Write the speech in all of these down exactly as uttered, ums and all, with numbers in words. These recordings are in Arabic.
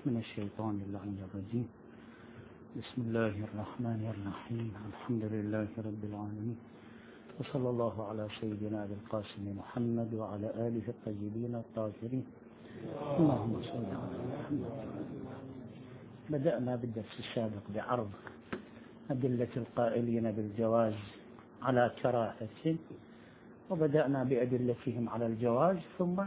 من الشيطان اللعين الرجيم. بسم الله الرحمن الرحيم. الحمد لله رب العالمين، وصلى الله على سيدنا أبي القاسم محمد وعلى آله الطيبين الطاهرين. اللهم صل على محمد. بدأنا بالدرس السابق بعرض أدلة القائلين بالجواز على كراهة، وبدأنا بأدلتهم على الجواز ثم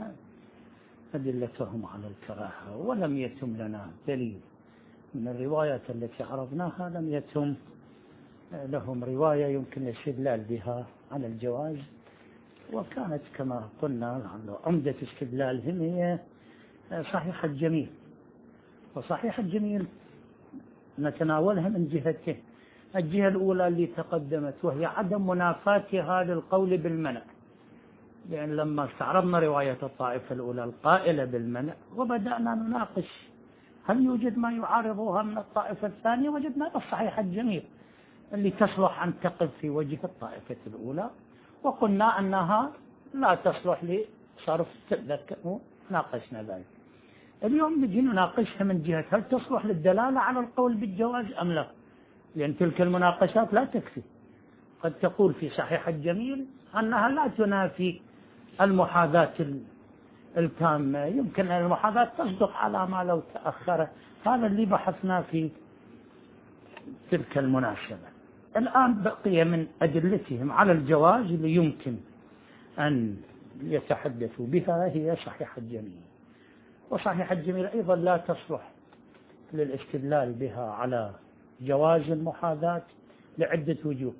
أدلتهم على الكراهة، ولم يتم لنا دليل من الروايات التي عرضناها، لم يتم لهم رواية يمكن الاستدلال بها على الجواز، وكانت كما قلنا عمدة استدلالهم هي صحيح الجميل. وصحيح الجميل نتناولها من جهتين. الجهة الأولى اللي تقدمت وهي عدم منافاتها للقول بالمنع، لأن لما استعرضنا رواية الطائفة الأولى القائلة بالمنع وبدأنا نناقش هل يوجد ما يعارضها من الطائفة الثانية، وجدنا الصحيح الجميل اللي تصلح أن تقف في وجه الطائفة الأولى، وقلنا أنها لا تصلح لصرف تذكر، ناقشنا ذلك. اليوم نجي نناقشها من جهة هل تصلح للدلالة على القول بالجواز أم لا، لأن تلك المناقشات لا تكفي. قد تقول في صحيح الجميل أنها لا تنافي المحاذاة التامة، يمكن أن المحاذاة تصدق على ما لو تأخر. هذا اللي بحثنا في تلك المناسبة. الآن بقي من أدلتهم على الجواز اللي يمكن أن يتحدثوا بها هي صحيح الجميل. وصحيح الجميل أيضا لا تصلح للاستدلال بها على جواز المحاذاة لعدة وجوه.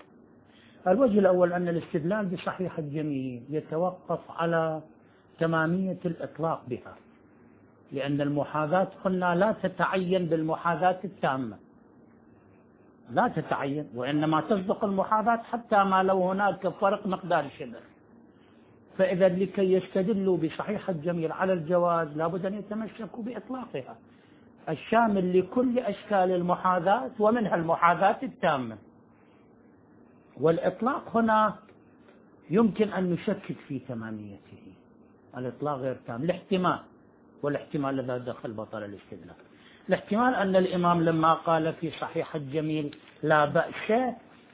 الوجه الأول أن الاستدلال بصحيح الجميل يتوقف على تمامية الإطلاق بها، لأن المحاذاة قلنا لا تتعين بالمحاذاة التامة، لا تتعين، وإنما تصدق المحاذاة حتى ما لو هناك فرق مقدار شبر. فإذا لكي يستدلوا بصحيح الجميل على الجواز لابد أن يتمسكوا بإطلاقها الشامل لكل أشكال المحاذاة ومنها المحاذاة التامة. والإطلاق هنا يمكن أن نشكك في تماميته، الإطلاق غير تام، الاحتمال، والاحتمال الذي دخل بطل الاستدلال. الاحتمال أن الإمام لما قال في صحيح الجميل لا بأس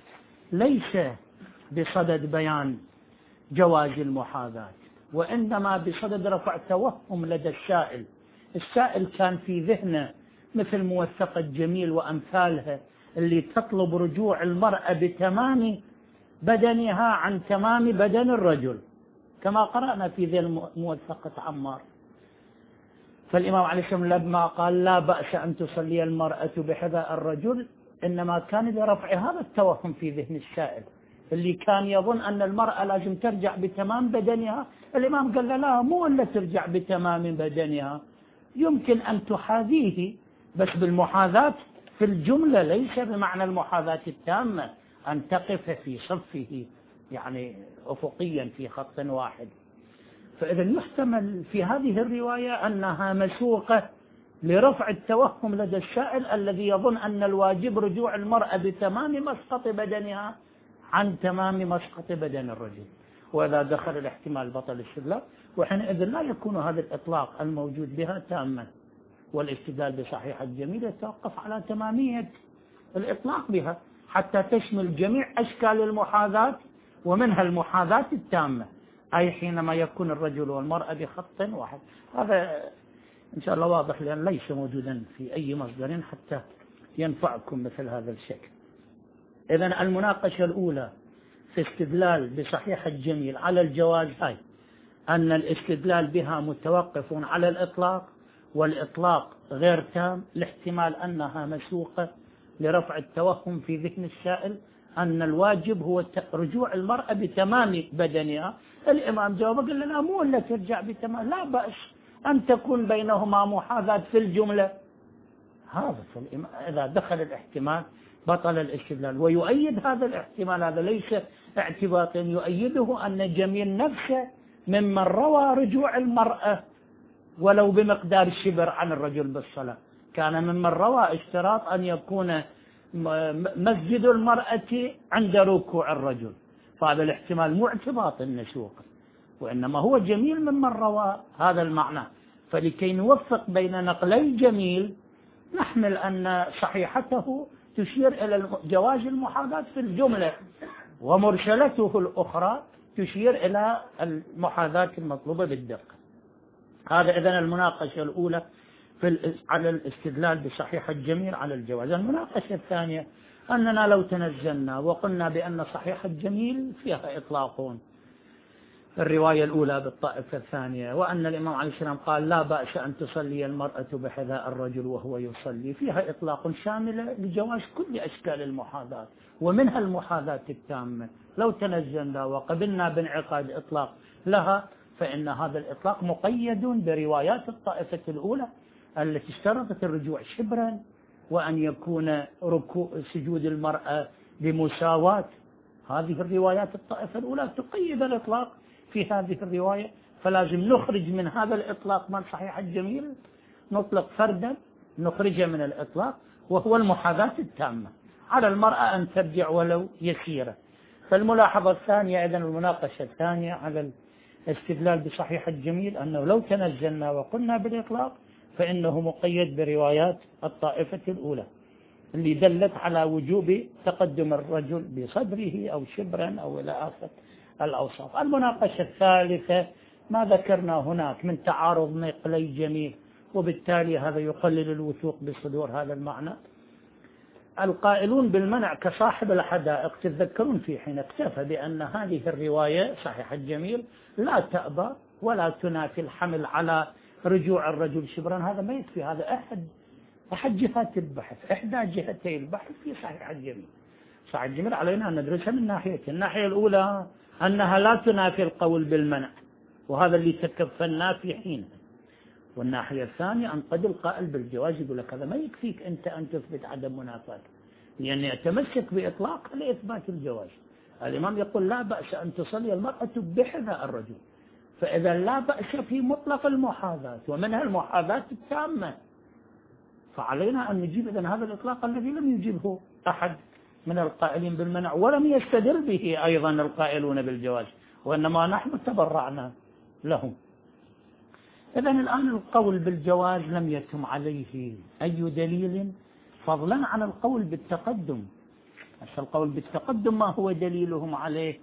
ليس بصدد بيان جواز المحاذاة، وإنما بصدد رفع توهم لدى السائل. السائل كان في ذهنه مثل موثقة جميل وأمثالها اللي تطلب رجوع المرأة بتمام بدنها عن تمام بدن الرجل، كما قرأنا في ذي موثقة عمار. فالإمام عليه السلام لما قال لا بأس أن تصلي المرأة بحذاء الرجل، إنما كان لرفع هذا التوهم في ذهن السائل اللي كان يظن أن المرأة لازم ترجع بتمام بدنها. الإمام قال له لا، مو إلا ترجع بتمام بدنها، يمكن أن تحاذيه بس بالمحاذاة في الجملة، ليس بمعنى المحاذاة التامة أن تقف في صفه يعني أفقيا في خط واحد. فإذا يحتمل في هذه الرواية أنها مسوقة لرفع التوهم لدى السائل الذي يظن أن الواجب رجوع المرأة بتمام مسقط بدنها عن تمام مسقط بدن الرجل. وإذا دخل الاحتمال بطل الاستدلال، وحينئذ لا يكون هذا الإطلاق الموجود بها تاما، والاستدلال بصحيح الجميل يتوقف على تمامية الإطلاق بها حتى تشمل جميع أشكال المحاذاة ومنها المحاذاة التامة، أي حينما يكون الرجل والمرأة بخط واحد. هذا إن شاء الله واضح، لأن ليس موجودا في أي مصدر حتى ينفعكم مثل هذا الشكل. إذن المناقشة الأولى في استدلال بصحيح الجميل على الجواز هاي أن الاستدلال بها متوقف على الإطلاق، والإطلاق غير تام، لاحتمال أنها مسوقة لرفع التوهم في ذهن السائل أن الواجب هو رجوع المرأة بتمام بدنها. الإمام جاوب قال لا، مو إلا ترجع بتمام، لا بأس أن تكون بينهما محاذاة في الجملة. هذا إذا دخل الاحتمال بطل الاستدلال. ويؤيد هذا الاحتمال، هذا ليس اعتباطا، يؤيده أن جميل نفسه ممن روى رجوع المرأة ولو بمقدار الشبر عن الرجل بالصلاة، كان ممن روى اشتراط أن يكون مسجد المرأة عند ركوع الرجل. فهذا الاحتمال مو اعتباط النسوق، وإنما هو جميل ممن روى هذا المعنى. فلكي نوفق بين نقلي جميل نحمل أن صحيحته تشير إلى جواز المحاذاة في الجملة، ومرسلته الأخرى تشير إلى المحاذاة المطلوبة بالدقة. هذا إذن المناقشة الأولى في على الاستدلال بصحيح الجميل على الجواز. المناقشة الثانية أننا لو تنزلنا وقلنا بأن صحيح الجميل فيها إطلاقون، الرواية الأولى بالطائفة الثانية، وأن الإمام عليه السلام قال لا بأس أن تصلي المرأة بحذاء الرجل وهو يصلي، فيها إطلاق شامل لجواز كل أشكال المحاذاة ومنها المحاذاة التامة. لو تنزلنا وقبلنا بانعقاد إطلاق لها فإن هذا الإطلاق مقيد بروايات الطائفة الأولى التي اشترطت الرجوع شبرا، وأن يكون ركوع سجود المرأة بمساواة. هذه الروايات الطائفة الأولى تقيد الإطلاق في هذه الرواية، فلازم نخرج من هذا الإطلاق من صحيح الجميل، نطلق فردا نخرجه من الإطلاق وهو المحاذاة التامة، على المرأة أن ترجع ولو يسيرة. فالملاحظة الثانية إذن المناقشة الثانية على الاستدلال بصحيح الجميل أنه لو تنزلنا وقلنا بالإطلاق فإنه مقيد بروايات الطائفة الأولى اللي دلت على وجوب تقدم الرجل بصدره أو شبرا أو إلى آخر الأوصاف. المناقشة الثالثة ما ذكرنا هناك من تعارض نقلي جميل، وبالتالي هذا يقلل الوثوق بصدور هذا المعنى. القائلون بالمنع كصاحب الحدائق تتذكرون في حين اكتفى بأن هذه الرواية صحيح الجميل لا تأبى ولا تنافي الحمل على رجوع الرجل شبرا، هذا ما يكفي، هذا أحد أحد جهات البحث، إحدى جهتي البحث في صحيح الجميل. صحيح الجميل علينا أن ندرسها من ناحيتين، الناحية الأولى أنها لا تنافي القول بالمنع وهذا اللي تكفلنا في حينها، والناحية الثانية أن قد القائل بالجواز يقول لك هذا ما يكفيك أنت أن تثبت عدم منافاة، لأن يتمسك بإطلاق لإثبات الجواز. الإمام يقول لا بأس أن تصلي المرأة بحذاء الرجل، فإذا لا بأس في مطلق المحاذاة ومنها المحاذاة التامة، فعلينا أن نجيب إذن هذا الإطلاق الذي لم يجيبه أحد من القائلين بالمنع ولم يستدل به أيضا القائلون بالجواز، وإنما نحن تبرعنا لهم. إذن الآن القول بالجواز لم يتم عليه أي دليل فضلا عن القول بالتقدم. القول بالتقدم ما هو دليلهم عليه؟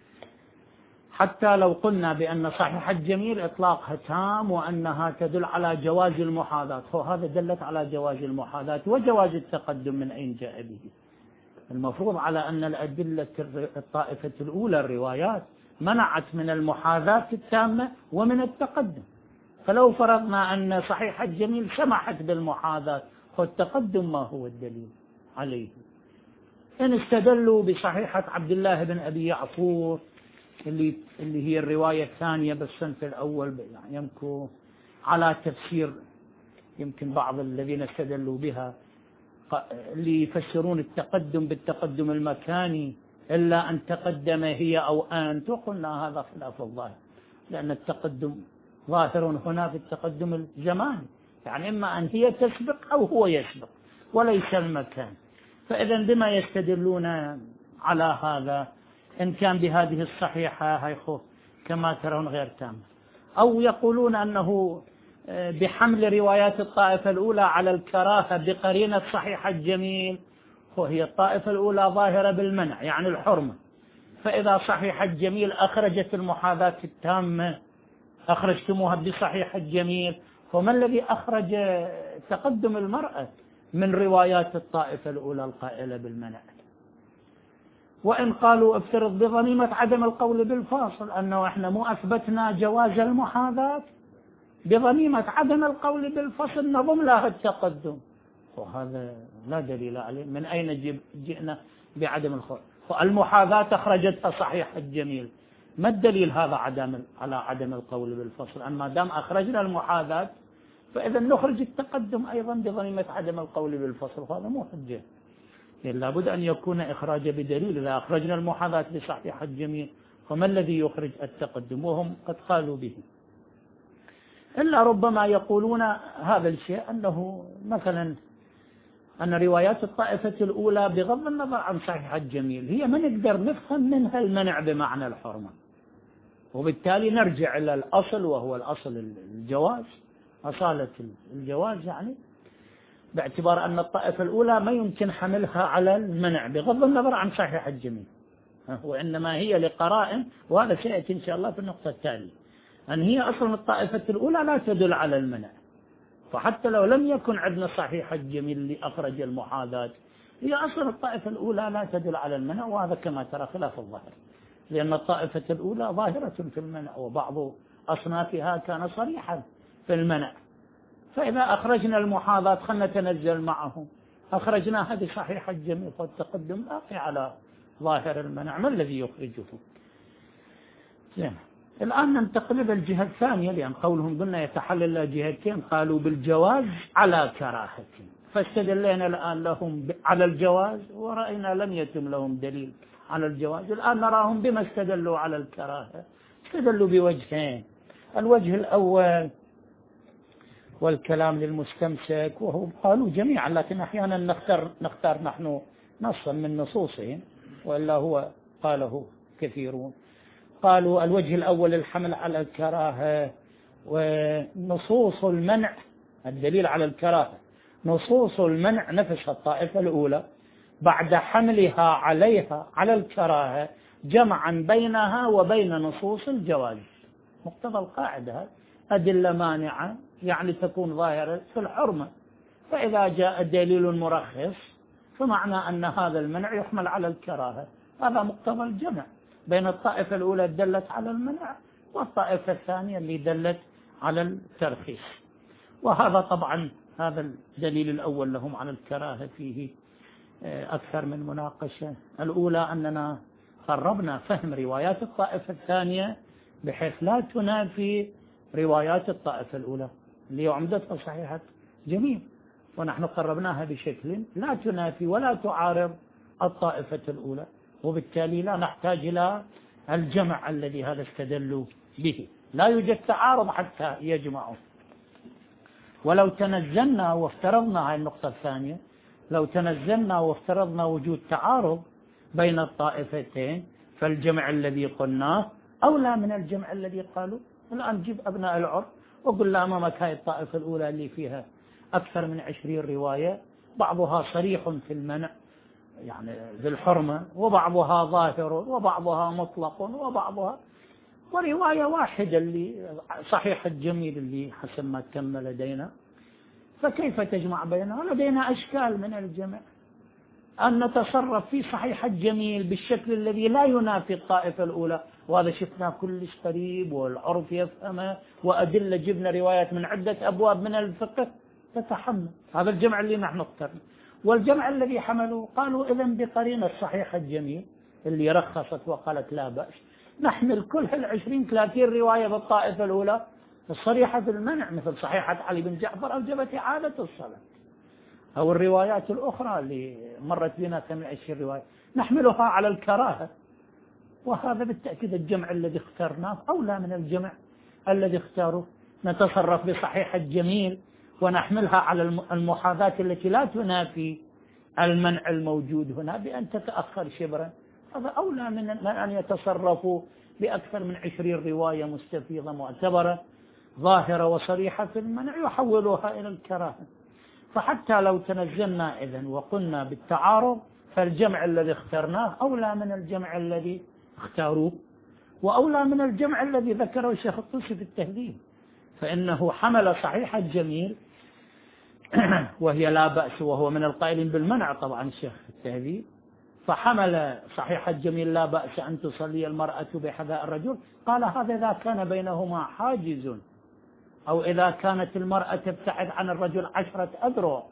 حتى لو قلنا بأن صحيح الجميل إطلاقها تام وأنها تدل على جواز المحاذاة، هذا دلت على جواز المحاذاة، وجواز التقدم من أين جاء به؟ المفروض على أن الأدلة الطائفة الأولى الروايات منعت من المحاذاة التامة ومن التقدم، فلو فرضنا أن صحيح الجميل سمحت بالمحاذاة فالتقدم ما هو الدليل عليه؟ إن استدلوا بصحيحة عبد الله بن أبي يعفور اللي اللي هي الرواية الثانية بالصنف الأول، يعني يمكن على تفسير يمكن بعض الذين استدلوا بها اللي يفسرون التقدم بالتقدم المكاني إلا أن تقدم هي أو أنت، وقلنا هذا خلاف الظاهر، لأن التقدم ظاهر هنا في التقدم الزماني، يعني إما أن هي تسبق أو هو يسبق وليس المكان. فإذا بما يستدلون على هذا إن كان بهذه الصحيحة هيخو كما ترون غير تامة، أو يقولون أنه بحمل روايات الطائفة الأولى على الكراهة بقرينة صحيح الجميل، وهي الطائفة الأولى ظاهرة بالمنع يعني الحرمة، فإذا صحيح الجميل أخرجت المحاذاة التامة أخرجتموها بصحيح الجميل، وما الذي أخرج تقدم المرأة من روايات الطائفة الأولى القائلة بالمنع؟ وإن قالوا افترض بضميمة عدم القول بالفاصل أنه إحنا مو أثبتنا جواز المحاذاة، بضميمة عدم القول بالفصل نضم لها التقدم، وهذا لا دليل عليه. من أين جئنا بعدم القول؟ المحاذاة أخرجتها صحيح الجميل، ما الدليل هذا عدم على عدم القول بالفصل؟ أما دام أخرجنا المحاذاة فإذا نخرج التقدم أيضا بضميمة عدم القول بالفصل، هذا مو حجة، لابد أن يكون إخراج بدليل. إذا أخرجنا المحاذاة بصحيح الجميل فما الذي يخرج التقدم؟ وهم قد قالوا به. إلا ربما يقولون هذا الشيء أنه مثلا أن روايات الطائفة الأولى بغض النظر عن صحيح الجميل هي ما نقدر نفهم منها المنع بمعنى الحرمة، وبالتالي نرجع إلى الأصل وهو الأصل الجواز، أصالة الجواز يعني، باعتبار أن الطائفة الأولى ما يمكن حملها على المنع بغض النظر عن صحيح الجميل، وإنما هي لقرائن، وهذا سيأتي إن شاء الله في النقطة التالية، أن هي أصلا الطائفة الأولى لا تدل على المنع. فحتى لو لم يكن عندنا صحيح الجميل اللي أخرج المحاذاة، هي أصلا الطائفة الأولى لا تدل على المنع، وهذا كما ترى خلاف الظاهر، لأن الطائفة الأولى ظاهرة في المنع، وبعض أصنافها كان صريحا في المنع. فإذا أخرجنا المحاذاة خلنا نتنزل معهم، أخرجنا هذه صحيح الجميل، فالتقدم باقي على ظاهر المنع، ما الذي يخرجه؟ زين. الآن ننتقل إلى الجهة الثانية، لأن قولهم قلنا يتحلل جهتين، قالوا بالجواز على كراهة، فاستدلينا الآن لهم على الجواز، ورأينا لم يتم لهم دليل على الجواز. الآن نراهم بما استدلوا على الكراهة، استدلوا بوجهين. الوجه الأول والكلام للمستمسك، وهو قالوا جميعا، لكن أحيانا نختار نختار نحن نصا من نصوصهم، وإلا هو قاله كثيرون. قالوا الوجه الأول الحمل على الكراهة، ونصوص المنع الدليل على الكراهة، نصوص المنع نفس الطائفة الأولى بعد حملها عليها على الكراهة جمعا بينها وبين نصوص الجواز. مقتضى القاعدة أدلة مانعة يعني تكون ظاهرة في الحرمة، فإذا جاء دليل مرخص فمعنى أن هذا المنع يحمل على الكراهة. هذا مقتضى الجمع بين الطائفة الأولى دلت على المنع والطائفة الثانية اللي دلت على الترخيص. وهذا طبعا هذا الدليل الأول لهم على الكراهة فيه أكثر من مناقشة. الأولى أننا قربنا فهم روايات الطائفة الثانية بحيث لا تنافي روايات الطائفة الأولى اللي عمدتها صحيحة جميل، ونحن قربناها بشكل لا تنافي ولا تعارض الطائفة الأولى، وبالتالي لا نحتاج إلى الجمع الذي هذا استدلوا به، لا يوجد تعارض حتى يجمعوا. ولو تنزلنا وافترضنا هذه النقطة الثانية، لو تنزلنا وافترضنا وجود تعارض بين الطائفتين فالجمع الذي قلناه أولى من الجمع الذي قالوا. الآن نجيب أبناء العرف وقل لا أمامك هاي الطائفة الأولى اللي فيها أكثر من عشرين رواية، بعضها صريح في المنع يعني ذي الحرمة، وبعضها ظاهر، وبعضها مطلق، وبعضها ورواية واحدة اللي صحيح الجميل اللي حسب ما تم لدينا، فكيف تجمع بينها؟ لدينا أشكال من الجمع، أن نتصرف في صحيح الجميل بالشكل الذي لا ينافي الطائفة الأولى، وهذا شفنا كلش قريب والعرف يفهمه، وأدلة جبنا روايات من عدة أبواب من الفقه تتحمل. هذا الجمع اللي نحن اخترنا. والجمع الذي حملوا قالوا إذن بقرينة الصحيح الجميل اللي رخصت وقالت لا بأس نحمل كل هالعشرين ثلاثين رواية بالطائفة الأولى الصريحة في المنع، مثل صحيحة علي بن جعفر أوجبت إعادة الصلاة، أو الروايات الأخرى اللي مرت بنا ثمانية عشر رواية نحملها على الكراهة. وهذا بالتأكيد الجمع الذي اخترناه أولى من الجمع الذي اختاره، نتصرف بصحيح الجميل ونحملها على المحاذاة التي لا تنافي المنع الموجود هنا بأن تتأخر شبرا. هذا أولى من أن يتصرفوا بأكثر من عشرين رواية مستفيضة معتبرة ظاهرة وصريحة في المنع يحولوها إلى الكراهة. فحتى لو تنزلنا إذن وقلنا بالتعارض فالجمع الذي اخترناه أولى من الجمع الذي اختاروه، وأولى من الجمع الذي ذكره الشيخ الطوسي في التهذيب، فإنه حمل صحيح الجميل وهي لا بأس، وهو من القائلين بالمنع طبعا الشيخ في التهذيب، فحمل صحيح الجميل لا بأس أن تصلي المرأة بحذاء الرجل، قال هذا إذا كان بينهما حاجز، أو إذا كانت المرأة تبتعد عن الرجل عشرة أذرع،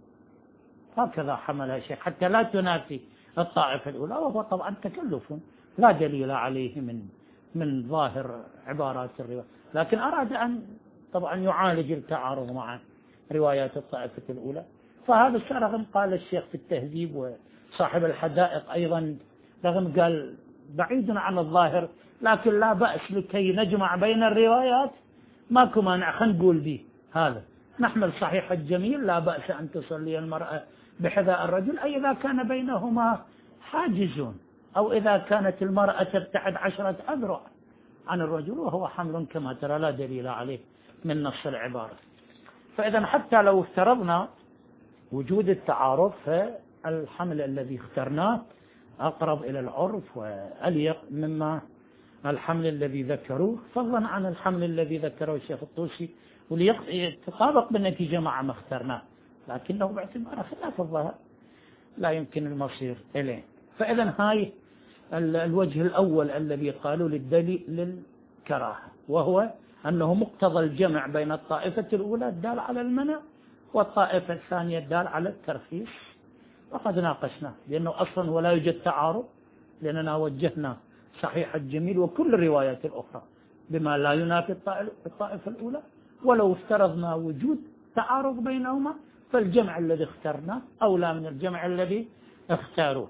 هكذا حملها الشيخ حتى لا تنافي الطائفة الأولى، وهو طبعا تكلف لا دليل عليه من من ظاهر عبارات الرواية، لكن أراد أن طبعا يعالج التعارض مع روايات الطائفة الأولى. فهذا الشيء رغم قال الشيخ في التهذيب وصاحب الحدائق أيضا رغم قال بعيد عن الظاهر، لكن لا بأس لكي نجمع بين الروايات ماكو مانع، خلينا نقول به هذا نحمل صحيح الجميل لا بأس أن تصلي المرأة بحذاء الرجل، أي إذا كان بينهما حاجز، أو إذا كانت المرأة تبتعد عشرة أذرع عن الرجل، وهو حمل كما ترى لا دليل عليه من نص العبارة. فإذا حتى لو افترضنا وجود التعارض فالحمل الذي اخترناه أقرب إلى العرف وأليق مما الحمل الذي ذكروه، فضلا عن الحمل الذي ذكره الشيخ الطوسي وليتطابق بالنتيجة مع ما اخترناه، لكنه باعتبار خلاف الظاهر لا يمكن المصير إليه. فإذا هاي الوجه الأول الذي قالوا للدليل للكراهة، وهو أنه مقتضى الجمع بين الطائفة الأولى الدال على المنع والطائفة الثانية الدال على الترخيص، وقد ناقشناه لأنه أصلا ولا يوجد تعارض، لأننا وجهنا صحيح الجميل وكل الروايات الأخرى بما لا ينافي الطائفة الأولى، ولو افترضنا وجود تعارض بينهما فالجمع الذي اخترناه أولى من الجمع الذي اختاروه.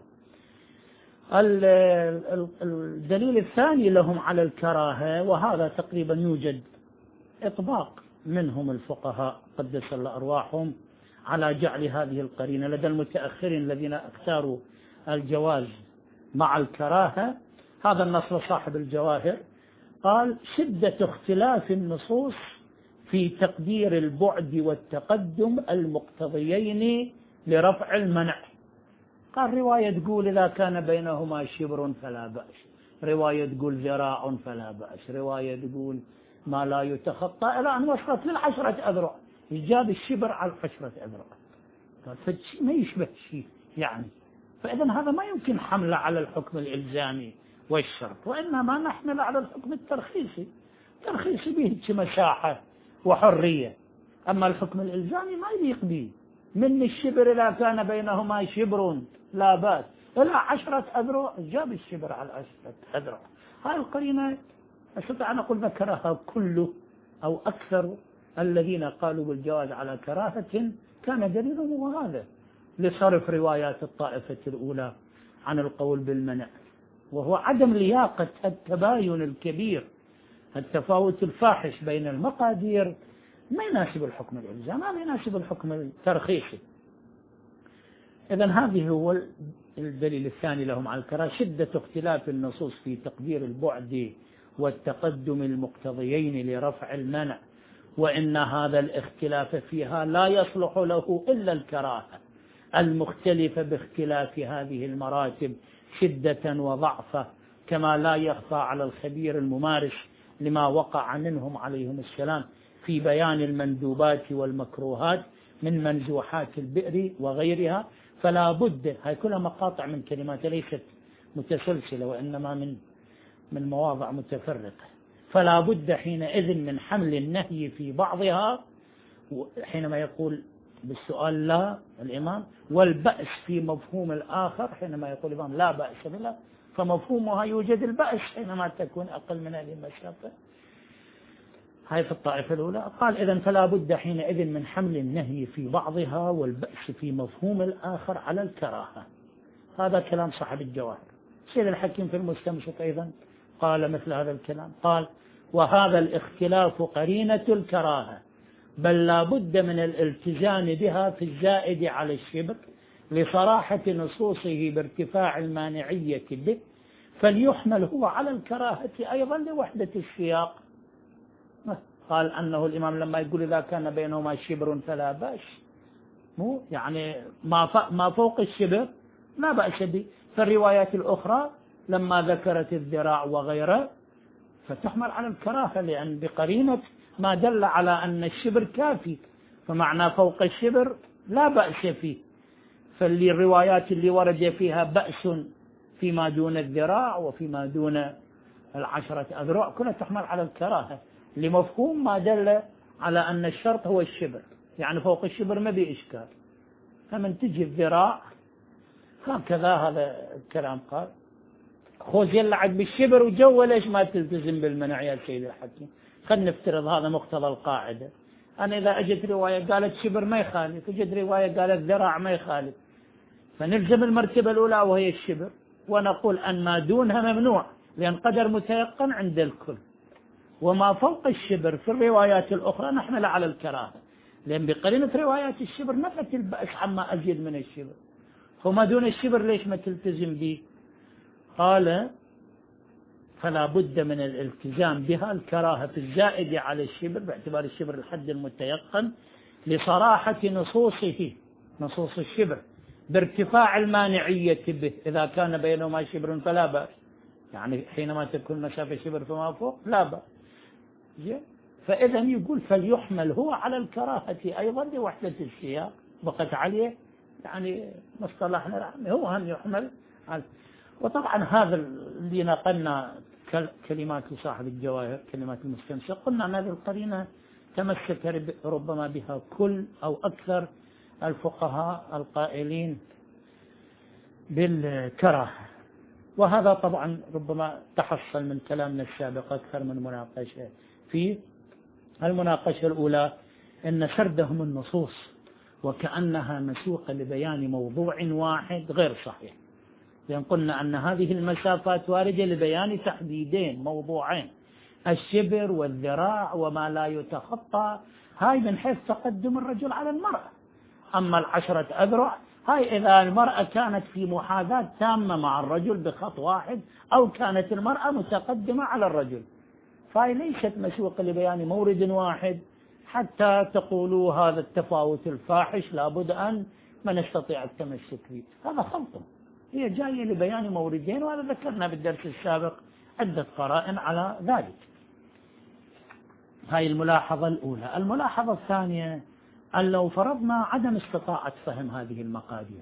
الدليل الثاني لهم على الكراهة، وهذا تقريبا يوجد إطباق منهم الفقهاء قدس الله أرواحهم على جعل هذه القرينة لدى المتأخرين الذين اختاروا الجواز مع الكراهة. هذا النص صاحب الجواهر قال: شدة اختلاف النصوص في تقدير البعد والتقدم المقتضيين لرفع المنع. قال رواية تقول إذا كان بينهما شبر فلا بأس، رواية تقول ذراع فلا بأس، رواية تقول ما لا يتخطى، إلى أن وصلت للعشرة أذرع، جاب الشبر على العشرة أذرع. قال فشي ما يشبه شيء يعني، فإذا هذا ما يمكن حمله على الحكم الإلزامي والشرط، وإنما نحمل على الحكم الترخيصي. الترخيصي به مساحة وحرية، أما الحكم الإلزامي ما يليق به. من الشبر إذا كان بينهما شبر لا بأس، إلى عشرة أذرع جاب الشبر على عشرة أذرع. هاي القرينة أستطيع أن أقول ذكرها كله أو أكثر الذين قالوا بالجواز على كراهة، كان دليلهم وهذا لصرف روايات الطائفة الأولى عن القول بالمنع، وهو عدم لياقة التباين الكبير، التفاوت الفاحش بين المقادير ما يناسب الحكم الإلزامي، ما يناسب الحكم الترخيصي. إذن هذه هو الدليل الثاني لهم على الكراهة: شدة اختلاف النصوص في تقدير البعد والتقدم المقتضيين لرفع المنع، وإن هذا الاختلاف فيها لا يصلح له إلا الكراهة المختلفة باختلاف هذه المراتب شدة وضعفة، كما لا يخفى على الخبير الممارس لما وقع منهم عليهم السلام في بيان المندوبات والمكروهات من منزوحات البئر وغيرها. فلا بد، هاي كلها مقاطع من كلمات ليست متسلسلة وإنما من من مواضع متفرقة. فلا بد حينئذ من حمل النهي في بعضها، حينما يقول بالسؤال لا الإمام، والبأس في مفهوم الآخر، حينما يقول الإمام لا بأس بلا، فمفهومها يوجد البأس حينما تكون أقل من هذه المسافة. هاي في الطائفة الأولى. قال إذن فلا بد حينئذ من حمل النهي في بعضها والبأس في مفهوم الآخر على الكراهة. هذا كلام صاحب الجواهر. سيد الحكيم في المستمسك أيضا قال مثل هذا الكلام، قال: وهذا الاختلاف قرينة الكراهة، بل لا بد من الالتزام بها في الزائد على الشبر لصراحة نصوصه بارتفاع المانعية به، فليحمل هو على الكراهة أيضا لوحدة السياق. قال أنه الإمام لما يقول إذا كان بينهما شبر فلا بأس، مو يعني ما ما فوق الشبر لا بأس به. فالروايات الأخرى لما ذكرت الذراع وغيره فتحمل على الكراهة، لأن بقرينة ما دل على أن الشبر كافي، فمعنى فوق الشبر لا بأس فيه. فاللي الروايات اللي ورد فيها بأس فيما دون الذراع وفيما دون العشرة أذرع كلها تحمل على الكراهة، لمفهوم ما دل على أن الشرط هو الشبر، يعني فوق الشبر ما بإشكال. فمن تجي الذراع هكذا هذا الكلام. قال خوز يلعب بالشبر وجو، ليش ما تلتزم بالمنع يا سيد الحكيم؟ خلينا نفترض هذا مقتضى القاعدة. أنا إذا أجت رواية قالت شبر ما يخالف، أجت رواية قالت ذراع ما يخالف، فنلزم المرتبة الأولى وهي الشبر، ونقول أن ما دونها ممنوع لأن قدر متيقن عند الكل، وما فوق الشبر في الروايات الأخرى نحمل على الكراهة، لأن بقرينة روايات الشبر نفت البأس عما أزيد من الشبر، وما دون الشبر ليش ما تلتزم به؟ قال: فلا بد من الالتزام بها الكراهة في الزائد على الشبر باعتبار الشبر الحد المتيقن لصراحة نصوصه نصوص الشبر بارتفاع المانعية به، إذا كان بينهما شبر فلا بأس، يعني حينما تكون مسافة شبر فما فوق لا بأس. فإذا يقول فليحمل هو على الكراهة أيضا لوحدة السياق، بقت عليه يعني مصطلحنا هو هم يحمل على. وطبعا هذا اللي نقلنا كلمات صاحب الجواهر كلمات المستنسخ، قلنا أن هذه القرينة تمسك ربما بها كل أو أكثر الفقهاء القائلين بالكراهة. وهذا طبعا ربما تحصل من كلامنا السابق أكثر من مناقشة. في المناقشة الأولى أن سردهم النصوص وكأنها مسوقة لبيان موضوع واحد غير صحيح، لأن قلنا أن هذه المسافات واردة لبيان تحديدين موضوعين، الشبر والذراع وما لا يتخطى، هاي من حيث تقدم الرجل على المرأة. أما العشرة أذرع هاي إذا المرأة كانت في محاذاة تامة مع الرجل بخط واحد، أو كانت المرأة متقدمة على الرجل، فهي ليست مسوقة لبيان مورد واحد حتى تقولوا هذا التفاوت الفاحش لابد أن ما نستطيع التمسك به. هذا خلط، هي جاية لبيان موردين، وهذا ذكرنا بالدرس السابق عدة قرائن على ذلك. هاي الملاحظة الأولى. الملاحظة الثانية أن لو فرضنا عدم استطاعة فهم هذه المقادير،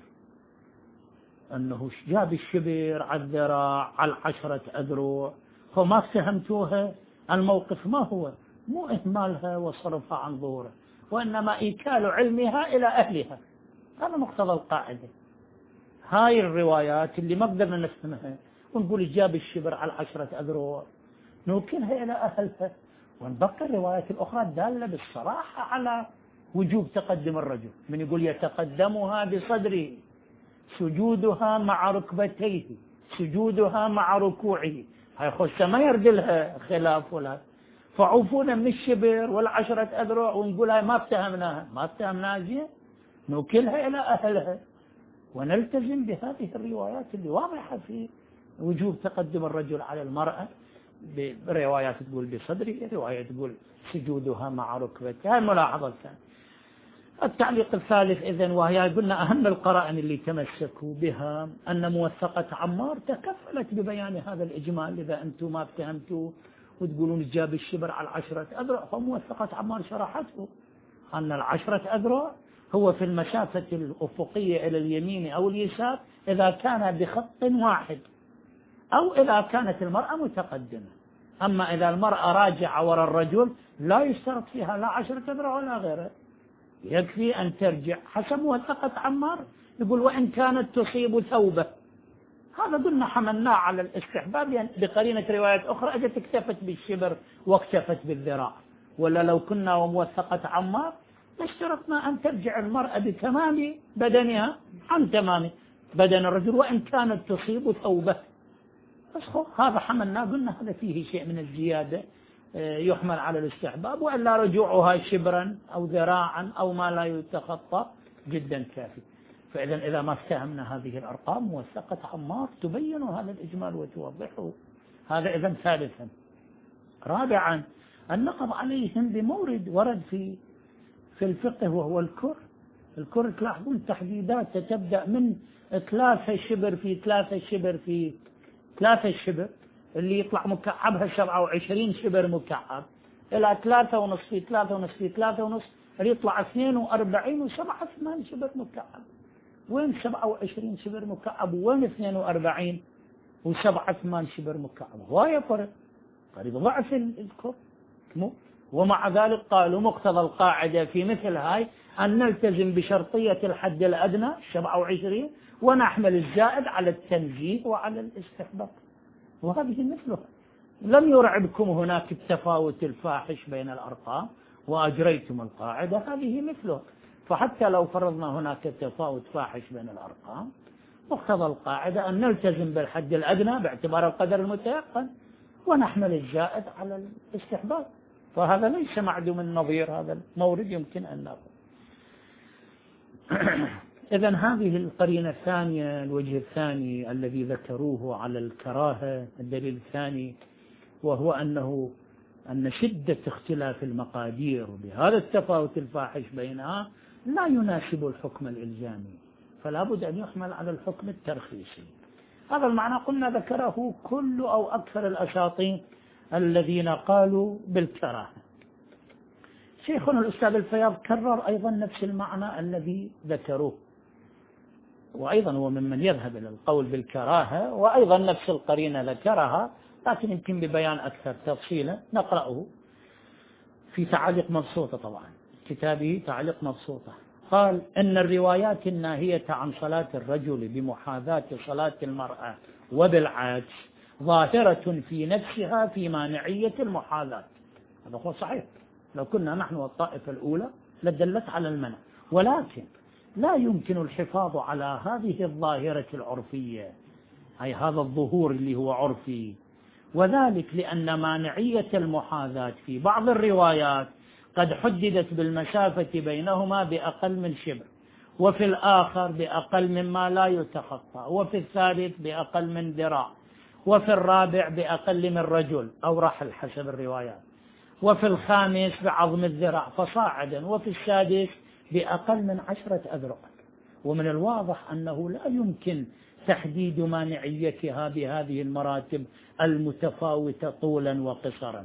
أنه جاب الشبر على الذراع على العشرة أذرع فما فهمتوها، الموقف ما هو مو إهمالها وصرفها عن ظهورها، وإنما إيكال علمها إلى أهلها. هذا مقتضى القاعدة. هاي الروايات اللي ما قدرنا نفهمها ونقول جاب الشبر على العشرة أذرع نوكلها إلى أهلها، ونبقى الروايات الأخرى الدالة بالصراحة على وجوب تقدم الرجل، من يقول يتقدمها بصدره، سجودها مع ركبتيه، سجودها مع ركوعه، هاي خشة ما يرد لها خلاف ولا. فعوفونا من الشبر والعشرة أذرع ونقول هاي ما افتهمناها، ما افتهمناها زين، نوكلها إلى أهلها ونلتزم بهذه الروايات اللي واضحة في وجوب تقدم الرجل على المرأة، بروايات تقول بصدره، رواية تقول سجودها مع ركبتها. هاي الملاحظة الثانية. التعليق الثالث إذن، وهي قلنا أهم القرائن اللي تمسكوا بها، أن موثقة عمار تكفلت ببيان هذا الإجمال. إذا أنتم ما فهمتوا وتقولون جاب الشبر على العشرة أذرع، فموثقة عمار شرحته أن العشرة أذرع هو في المسافة الأفقية إلى اليمين أو اليسار إذا كان بخط واحد، أو إذا كانت المرأة متقدمة. أما إذا المرأة راجعة وراء الرجل لا يشترط فيها لا عشرة أذرع ولا غيره، يكفي أن ترجع حسب موثقة عمار. يقول وإن كانت تصيب ثوبه، هذا قلنا حملناه على الاستحباب يعني بقرينة روايات أخرى أجت اكتفت بالشبر واكتفت بالذراع، ولا لو كنا وموثقة عمار اشترطنا أن ترجع المرأة بتمام بدنها عن تمام بدن الرجل وإن كانت تصيب ثوبه. بس هذا حملناه، قلنا هذا فيه شيء من الزيادة يحمل على الاستحباب، وإلا رجوعها شبرا أو ذراعا أو ما لا يتخطى جدا كافي. فإذا إذا ما افتهمنا هذه الأرقام موثقة عمار تبين هذا الإجمال وتوضحه. هذا إذن ثالثا. رابعا النقض عليهم بمورد ورد في في الفقه وهو الكر. الكر تلاحظون تحديدات تبدأ من ثلاثة شبر في ثلاثة شبر في ثلاثة شبر، اللي يطلع مكعبها سبعة وعشرين شبر مكعب، إلى ثلاثة ونص في ثلاثة ونص في ثلاثة ونص، اللي يطلع اثنين وأربعين وسبعة ثمان شبر مكعب. وين سبعة وعشرين شبر مكعب وين اثنين وأربعين وسبعة ثمان شبر مكعب؟ هواية فرق، قريب ضعف الكر. ومع ذلك قالوا مقتضى القاعدة في مثل هاي أن نلتزم بشرطية الحد الأدنى سبعة وعشرين ونحمل الزائد على التنزيه وعلى الاستحباب، وهذه مثلها. لم يرعبكم هناك التفاوت الفاحش بين الأرقام وأجريتم القاعدة، هذه مثلها. فحتى لو فرضنا هناك تفاوت فاحش بين الأرقام، مقتضى القاعدة أن نلتزم بالحد الأدنى باعتبار القدر المتيقن ونحمل الزائد على الاستحباب، فهذا ليس معدوم النظير، هذا المورد يمكن أن نأخذ. إذن هذه القرينة الثانية، الوجه الثاني الذي ذكروه على الكراهة، الدليل الثاني، وهو أنه أن شدة اختلاف المقادير بهذا التفاوت الفاحش بينها لا يناسب الحكم الإلزامي، فلا بد أن يحمل على الحكم الترخيصي. هذا المعنى قلنا ذكره كل أو أكثر الأساطين الذين قالوا بالكراهة. شيخنا الأستاذ الفياض كرر أيضا نفس المعنى الذي ذكروه، وأيضا هو ممن يذهب إلى القول بالكراهة، وأيضا نفس القرينة ذكرها، لكن يمكن ببيان أكثر تفصيلا. نقرأه في تعليق مبسوطة، طبعا كتابه تعليق مبسوطة. قال: إن الروايات الناهية عن صلاة الرجل بمحاذاة صلاة المرأة وبالعكس ظاهرة في نفسها في مانعية المحاذاة. هذا هو صحيح، لو كنا نحن والطائفة الأولى لدلت على المنع، ولكن لا يمكن الحفاظ على هذه الظاهرة العرفية، أي هذا الظهور اللي هو عرفي، وذلك لأن مانعية المحاذاة في بعض الروايات قد حددت بالمسافة بينهما بأقل من شبر، وفي الآخر بأقل مما لا يتخطى، وفي الثالث بأقل من ذراع، وفي الرابع بأقل من رجل أو رحل حسب الروايات، وفي الخامس بعظم الذراع فصاعدا، وفي السادس بأقل من عشرة أذرع. ومن الواضح أنه لا يمكن تحديد مانعيتها بهذه المراتب المتفاوتة طولا وقصرا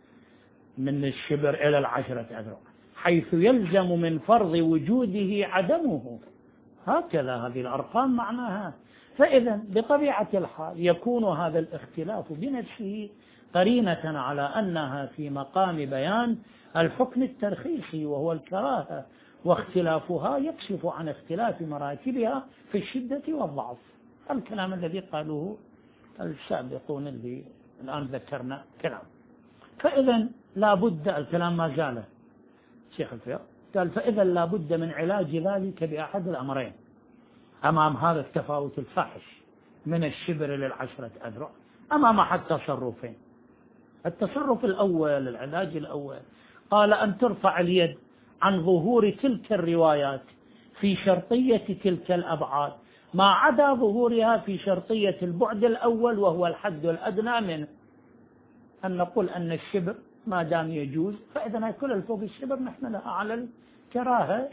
من الشبر إلى العشرة أذرع، حيث يلزم من فرض وجوده عدمه. هكذا هذه الأرقام معناها. فإذا بطبيعة الحال يكون هذا الاختلاف بنفسه قرينة على أنها في مقام بيان الحكم الترخيصي وهو الكراهة، واختلافها يكشف عن اختلاف مراتبها في الشدة والضعف. الكلام الذي قالوه السابقون اللي الآن ذكرنا كلام. فإذا لا بد، الكلام ما زال شيخ الفياض قال: فإذا لا بد من علاج ذلك بأحد الأمرين أمام هذا التفاوت الفاحش من الشبر للعشرة أذرع، أمام أحد تصرفين. التصرف الأول، العلاج الأول، قال أن ترفع اليد عن ظهور تلك الروايات في شرطية تلك الأبعاد، ما عدا ظهورها في شرطية البعد الأول وهو الحد الأدنى منه. أن نقول أن الشبر ما دام يجوز، فإذا كل الفوق الشبر نحملها على الكراهة،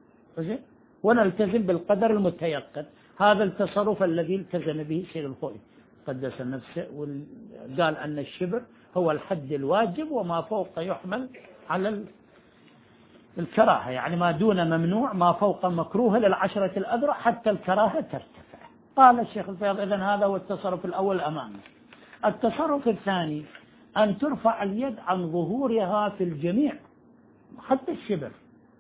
ونلتزم بالقدر المتيقن. هذا التصرف الذي التزم به سيد الخوئي قدس نفسه، وقال أن الشبر هو الحد الواجب، وما فوق يحمل على الكراهة، يعني ما دون ممنوع، ما فوق مكروه للعشرة الأذرع حتى الكراهة ترتفع. قال الشيخ الفياض: إذن هذا هو التصرف الأول أمامنا. التصرف الثاني أن ترفع اليد عن ظهورها في الجميع حتى الشبر،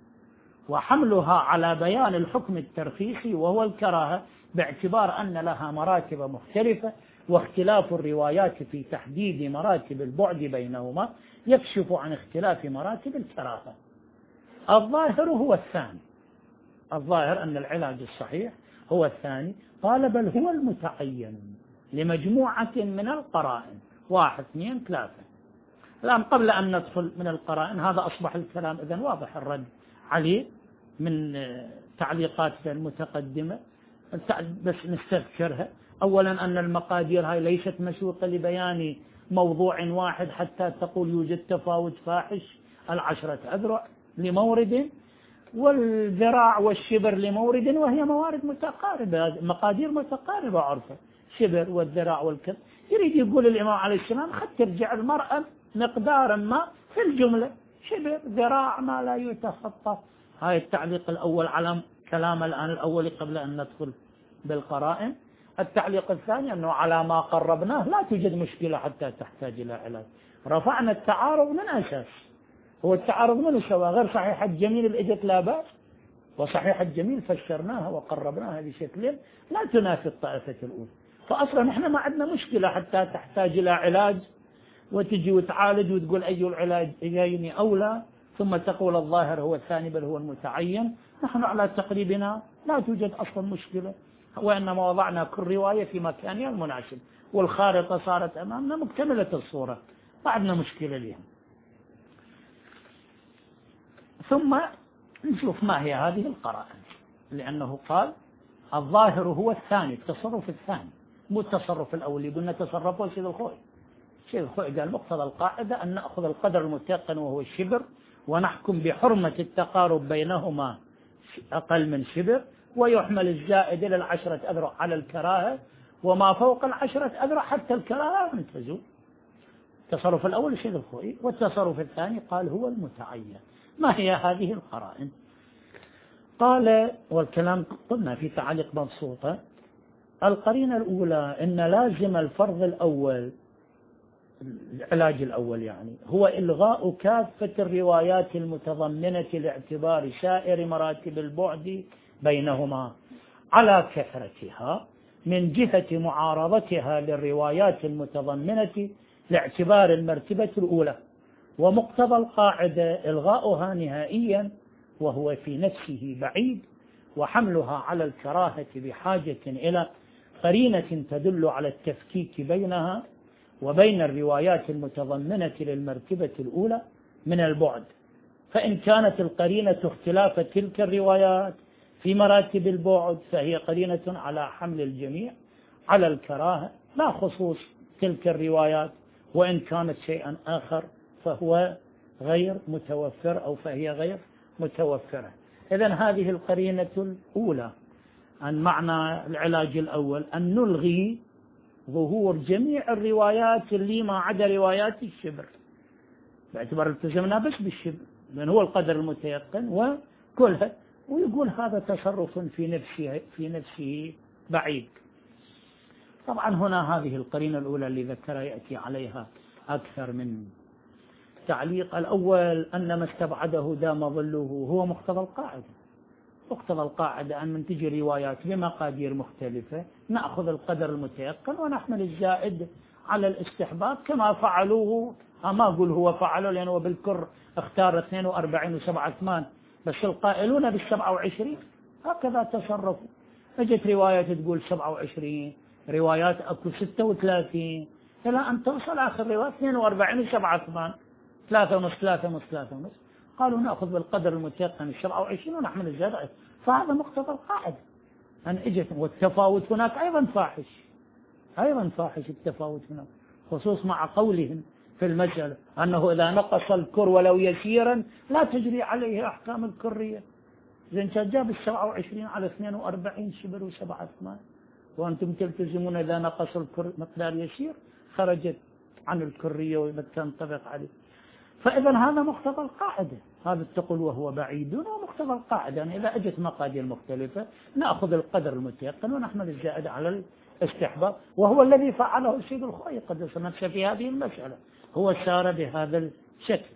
وحملها على بيان الحكم الترخيصي وهو الكراهة، باعتبار أن لها مراتب مختلفة، واختلاف الروايات في تحديد مراتب البعد بينهما يكشف عن اختلاف مراتب الكراهة. الظاهر هو الثاني، الظاهر أن العلاج الصحيح هو الثاني. قال: بل هو المتعين لمجموعة من القرائن، واحد اثنين ثلاثة. الآن قبل أن ندخل من القرائن، هذا أصبح الكلام إذن واضح الرد عليه من تعليقات المتقدمة، بس نستذكرها. أولا أن المقادير هاي ليست مسوقة لبيان موضوع واحد حتى تقول يوجد تفاوت فاحش، العشرة أذرع لمورد والذراع والشبر لمورد، وهي موارد متقاربة، مقادير متقاربة عرفة، شبر والذراع والكذب. يريد يقول الإمام عليه السلام خد ترجع المرأة مقدارا ما في الجملة، شبر ذراع ما لا يتخطى. هاي التعليق الأول على كلام الآن الأول قبل أن ندخل بالقرائن. التعليق الثاني أنه على ما قربناه لا توجد مشكلة حتى تحتاج إلى علاج. رفعنا التعارض من أساس، هو التعارض منه سواء غير صحيح الجميل الإجت لا بأس، وصحيح الجميل فسرناها وقربناها بشكل لا تنافي الطائفة الأولى. فأصلا نحن ما عندنا مشكلة حتى تحتاج إلى علاج وتجي وتعالج وتقول أي العلاج إجايني أولى، ثم تقول الظاهر هو الثاني بل هو المتعين. نحن على تقريبنا لا توجد أصلا مشكلة، وإنما وضعنا كل رواية في مكانها المناسب، والخارطة صارت أمامنا مكتملة الصورة، ما عندنا مشكلة لها. ثم نشوف ما هي هذه القرائن، لأنه قال الظاهر هو الثاني، التصرف الثاني، مو التصرف الأول اللي قلنا تصرفه سيد الخوئي. الشيخ الخوئي قال مقتضى القاعدة أن نأخذ القدر المتيقن وهو الشبر، ونحكم بحرمة التقارب بينهما أقل من شبر، ويحمل الزائد إلى العشرة أذرع على الكراهة، وما فوق العشرة أذرع حتى الكراهة لم تزول. التصرف الأول الشيخ الخوئي، والتصرف الثاني قال هو المتعين. ما هي هذه القرائن؟ قال، والكلام قلنا في تعليق مبسوطة، القرينة الأولى أن لازم الفرض الأول، العلاج الأول يعني، هو إلغاء كافة الروايات المتضمنة لاعتبار سائر مراتب البعد بينهما على كثرتها من جهة معارضتها للروايات المتضمنة لاعتبار المرتبة الأولى، ومقتضى القاعدة إلغاؤها نهائيا، وهو في نفسه بعيد، وحملها على الكراهة بحاجة إلى قرينة تدل على التفكيك بينها وبين الروايات المتضمنة للمرتبة الأولى من البعد. فإن كانت القرينة اختلاف تلك الروايات في مراتب البعد فهي قرينة على حمل الجميع على الكراهة لا خصوص تلك الروايات، وإن كانت شيئا آخر فهو غير متوفر أو فهي غير متوفرة. إذن هذه القرينة الأولى، أن معنى العلاج الأول أن نلغي ظهور جميع الروايات اللي ما عدا روايات الشبر، باعتبار التزمنا بس بالشبر لأن هو القدر المتيقن وكلها، ويقول هذا تصرف في نفسه في نفسه بعيد. طبعا هنا هذه القرينة الأولى اللي ذكر يأتي عليها أكثر من تعليق. الأول أن ما استبعده دام ظله هو مقتضى القاعدة. مقتضى القاعدة أن من تجي روايات بمقادير مختلفة نأخذ القدر المتيقن ونحمل الزائد على الاستحباب كما فعلوه. ما أقول هو فعله لأنه بالكر اختار اثنين وأربعين وسبعة ثمان، بس القائلون بالسبعة وعشرين هكذا تصرفوا. اجت رواية تقول سبعة وعشرين، روايات أكو ستة وثلاثين، إلى أن توصل آخر رواية اثنين وأربعين وسبعة ثمان، ثلاثة ونص ثلاثة ونص ثلاثة ونص. قالوا نأخذ بالقدر المتيقن السبعة وعشرين ونحمل الزائد. فهذا مقتضى القاعدة أن اجت. والتفاوت هناك أيضا فاحش، أيضا فاحش التفاوت هناك، خصوص مع قولهم في المسألة أنه إذا نقص الكر ولو يسيرا لا تجري عليه أحكام الكرية. إذن جاب السبعة وعشرين على اثنين وأربعين شبر وسبعة ثمان، وأنتم تلتزمون إذا نقص الكر مقدار يسير خرجت عن الكرية وتنطبق عليه. فإذا هذا مقتضى القاعدة، هذا تقول وهو بعيد ومقتضى القاعدة. يعني إذا أجت مقادير مختلفة نأخذ القدر المتيقن ونحمل الزائد على الاستحباب، وهو الذي فعله السيد الخوئي قدس نفسه في هذه المسألة، هو سار بهذا الشكل.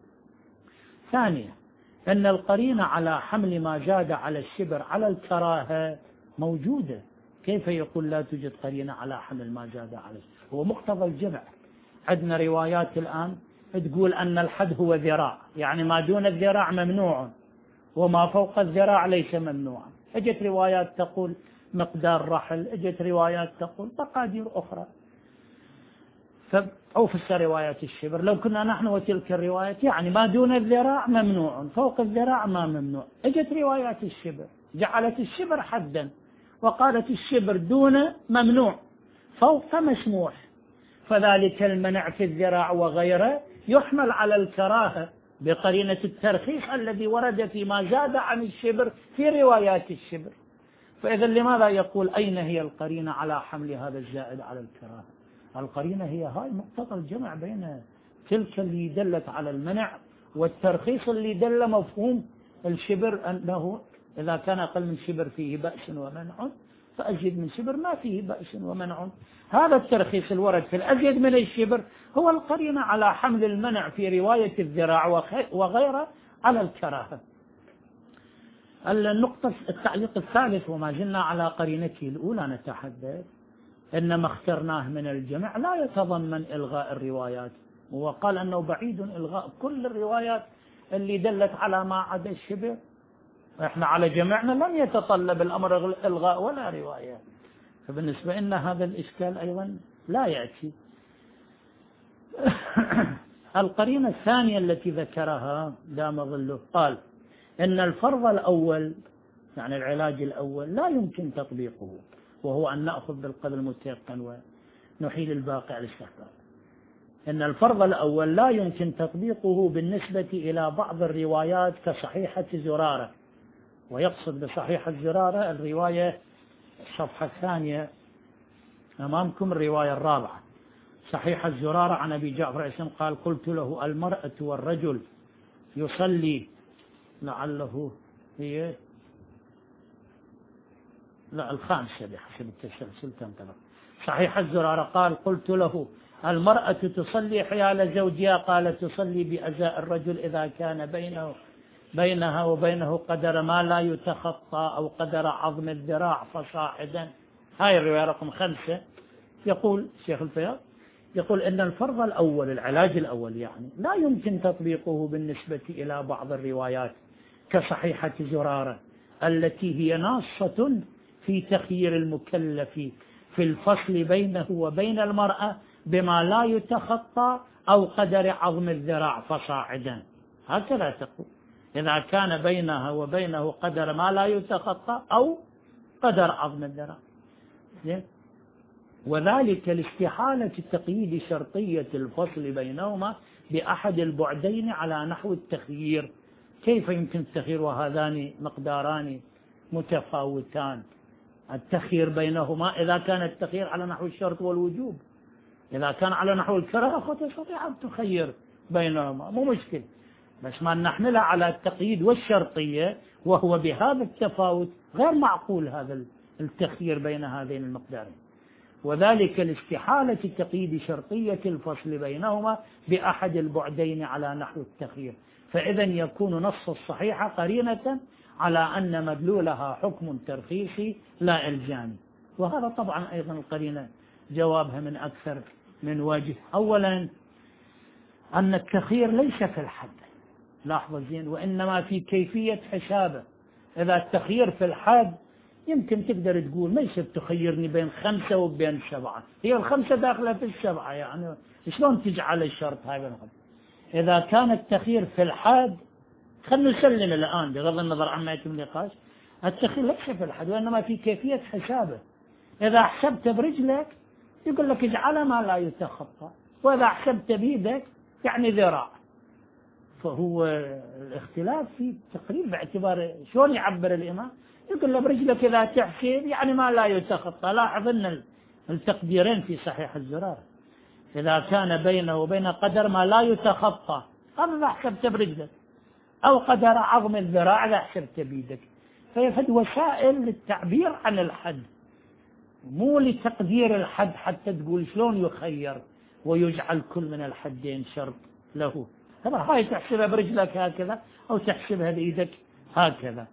ثانيا أن القرينة على حمل ما زاد على الشبر على الكراهة موجودة. كيف يقول لا توجد قرينة على حمل ما زاد على الشبر؟ هو مقتضى الجمع. عندنا روايات الآن تقول أن الحد هو ذراع، يعني ما دون الذراع ممنوع وما فوق الذراع ليس ممنوعا. اجت روايات تقول مقدار رحل، اجت روايات تقول مقادير أخرى، أو في روايات الشبر. لو كنا نحن وتلك الروايات يعني ما دون الذراع ممنوع، فوق الذراع ما ممنوع. اجت روايات الشبر جعلت الشبر حدا، وقالت الشبر دون ممنوع فوق مسموح، فذلك المنع في الذراع وغيره يحمل على الكراهة بقرينة الترخيص الذي ورد فيما زاد عن الشبر في روايات الشبر. فإذا لماذا يقول أين هي القرينة على حمل هذا الزائد على الكراهة؟ القرينة هي هاي مقتضى الجمع بين تلك اللي دلت على المنع والترخيص اللي دل مفهوم الشبر أنه إذا كان أقل من شبر فيه بأس ومنع، فأزيد من شبر ما فيه بأس ومنع. هذا الترخيص الورد في الأزيد من الشبر هو القرينة على حمل المنع في رواية الذراع وغيره على الكراهة. النقطة التعليق الثالث، وما زلنا على قرينته الأولى نتحدث، إن ما اخترناه من الجمع لا يتضمن إلغاء الروايات، وقال أنه بعيد إلغاء كل الروايات اللي دلت على ما عدا الشبر. احنا على جمعنا لم يتطلب الأمر إلغاء ولا رواية، فبالنسبة لنا هذا الإشكال أيضا لا يأتي. القرينة الثانية التي ذكرها دام ظله قال إن الفرض الأول يعني العلاج الأول لا يمكن تطبيقه، وهو أن نأخذ بالقدر المتيقن ونحيل الباقي على الاستحباب. إن الفرض الأول لا يمكن تطبيقه بالنسبة إلى بعض الروايات كصحيحة زرارة، ويقصد بصحيحة زرارة الرواية الصفحة الثانية أمامكم، الرواية الرابعة. صحيحة زرارة عن أبي جعفر الأسلم قال قلت له المرأة والرجل يصلي، لعله هي لا الخامسة بحسب التسلسل تنطبق. صحيح الزرارة قال قلت له المرأة تصلي حيال زوجها، قال تصلي بأزاء الرجل إذا كان بينه بينها وبينه قدر ما لا يتخطى أو قدر عظم الذراع فصاعدا. هاي الرواية رقم خمسة. يقول الشيخ الفياض يقول إن الفرض الأول العلاج الأول يعني لا يمكن تطبيقه بالنسبة إلى بعض الروايات كصحيحة زرارة التي هي ناصة في تخيير المكلف في الفصل بينه وبين المرأة بما لا يتخطى أو قدر عظم الذراع فصاعدا. هكذا تقول إذا كان بينها وبينه قدر ما لا يتخطى أو قدر عظم الذراع. وذلك لاستحالة تقييد شرطية الفصل بينهما بأحد البعدين على نحو التخيير. كيف يمكن التخيير وهذان مقداران متفاوتان؟ التخيير بينهما إذا كان التخيير على نحو الشرط والوجوب، إذا كان على نحو الكراهة تستطيع أن تخير بينهما مو مشكل، بس ما نحملها على التقييد والشرطية وهو بهذا التفاوت غير معقول هذا التخيير بين هذين المقدارين. وذلك لاستحالة تقييد شرطية الفصل بينهما بأحد البعدين على نحو التخيير، فإذا يكون نص الصحيحة قرينة على أن مدلولها حكم ترخيصي لا إلزامي. وهذا طبعا أيضا القرينة جوابها من أكثر من وجه. أولا أن التخيير ليس في الحد، لاحظوا زين، وإنما في كيفية حسابه. إذا التخيير في الحد يمكن تقدر تقول ما يصير تخيرني بين خمسة وبين سبعة، هي الخمسة داخلة في السبعة، يعني شلون تجعل الشرط هاي بينهم؟ إذا كان التخيير في الحد خلنا نسلم الآن بغض النظر عما يتم النقاش، التخيير ليس في الحد وإنما في كيفية حسابه. إذا حسبت برجلك يقول لك اجعل ما لا يتخطى، وإذا حسبت بيدك يعني ذراع. فهو الاختلاف في التقريب باعتبار شلون يعبر الإمام، يقول له برجلك إذا تحسب يعني ما لا يتخطى. لاحظ أن التقديرين في صحيح الزرار إذا كان بينه وبين قدر ما لا يتخطى هذا إذا حسبت برجلك، أو قدر عظم الذراع إذا حسبت بيدك. فيفد وسائل للتعبير عن الحد مو لتقدير الحد حتى تقول شلون يخير ويجعل كل من الحدين شرط له. طبعا هاي تحسبها برجلك هكذا أو تحسبها بإيدك هكذا.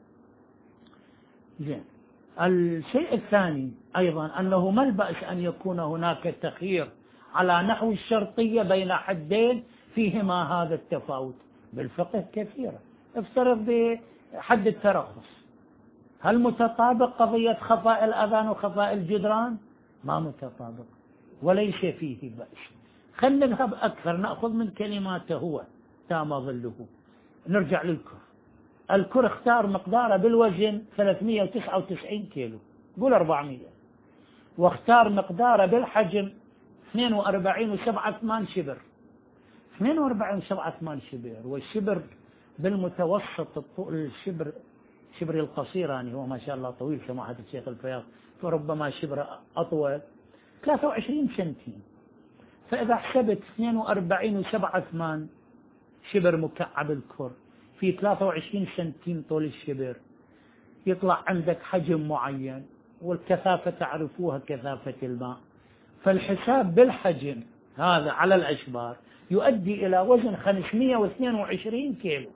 زين. الشيء الثاني أيضا أنه ما البأس أن يكون هناك تخيير على نحو الشرطية بين حدين فيهما هذا التفاوت. بالفقه كثيرا افترض بحد الترخص، هل متطابق قضية خفاء الأذان وخفاء الجدران؟ ما متطابق وليس فيه بأس. خلينا نذهب أكثر، نأخذ من كلماته هو تام ظله. نرجع للكر. الكر اختار مقداره بالوزن ثلاثمئة وتسعة وتسعين كيلو، قول أربعمئة، واختار مقداره بالحجم اثنين وأربعين وسبعة ثمان شبر. اثنين وأربعين وسبعة ثمان شبر، والشبر بالمتوسط الطول، الشبر شبر القصير يعني هو ما شاء الله طويل سماحة الشيخ الفياض، فربما شبر أطول ثلاثة وعشرين سنتيم. فإذا حسبت اثنين وأربعين وسبعة ثمان شبر مكعب الكر في ثلاثة وعشرين سنتيم طول الشبر، يطلع عندك حجم معين، والكثافة تعرفوها كثافة الماء. فالحساب بالحجم هذا على الأشبار يؤدي إلى وزن خمسمئة واثنين وعشرين كيلو،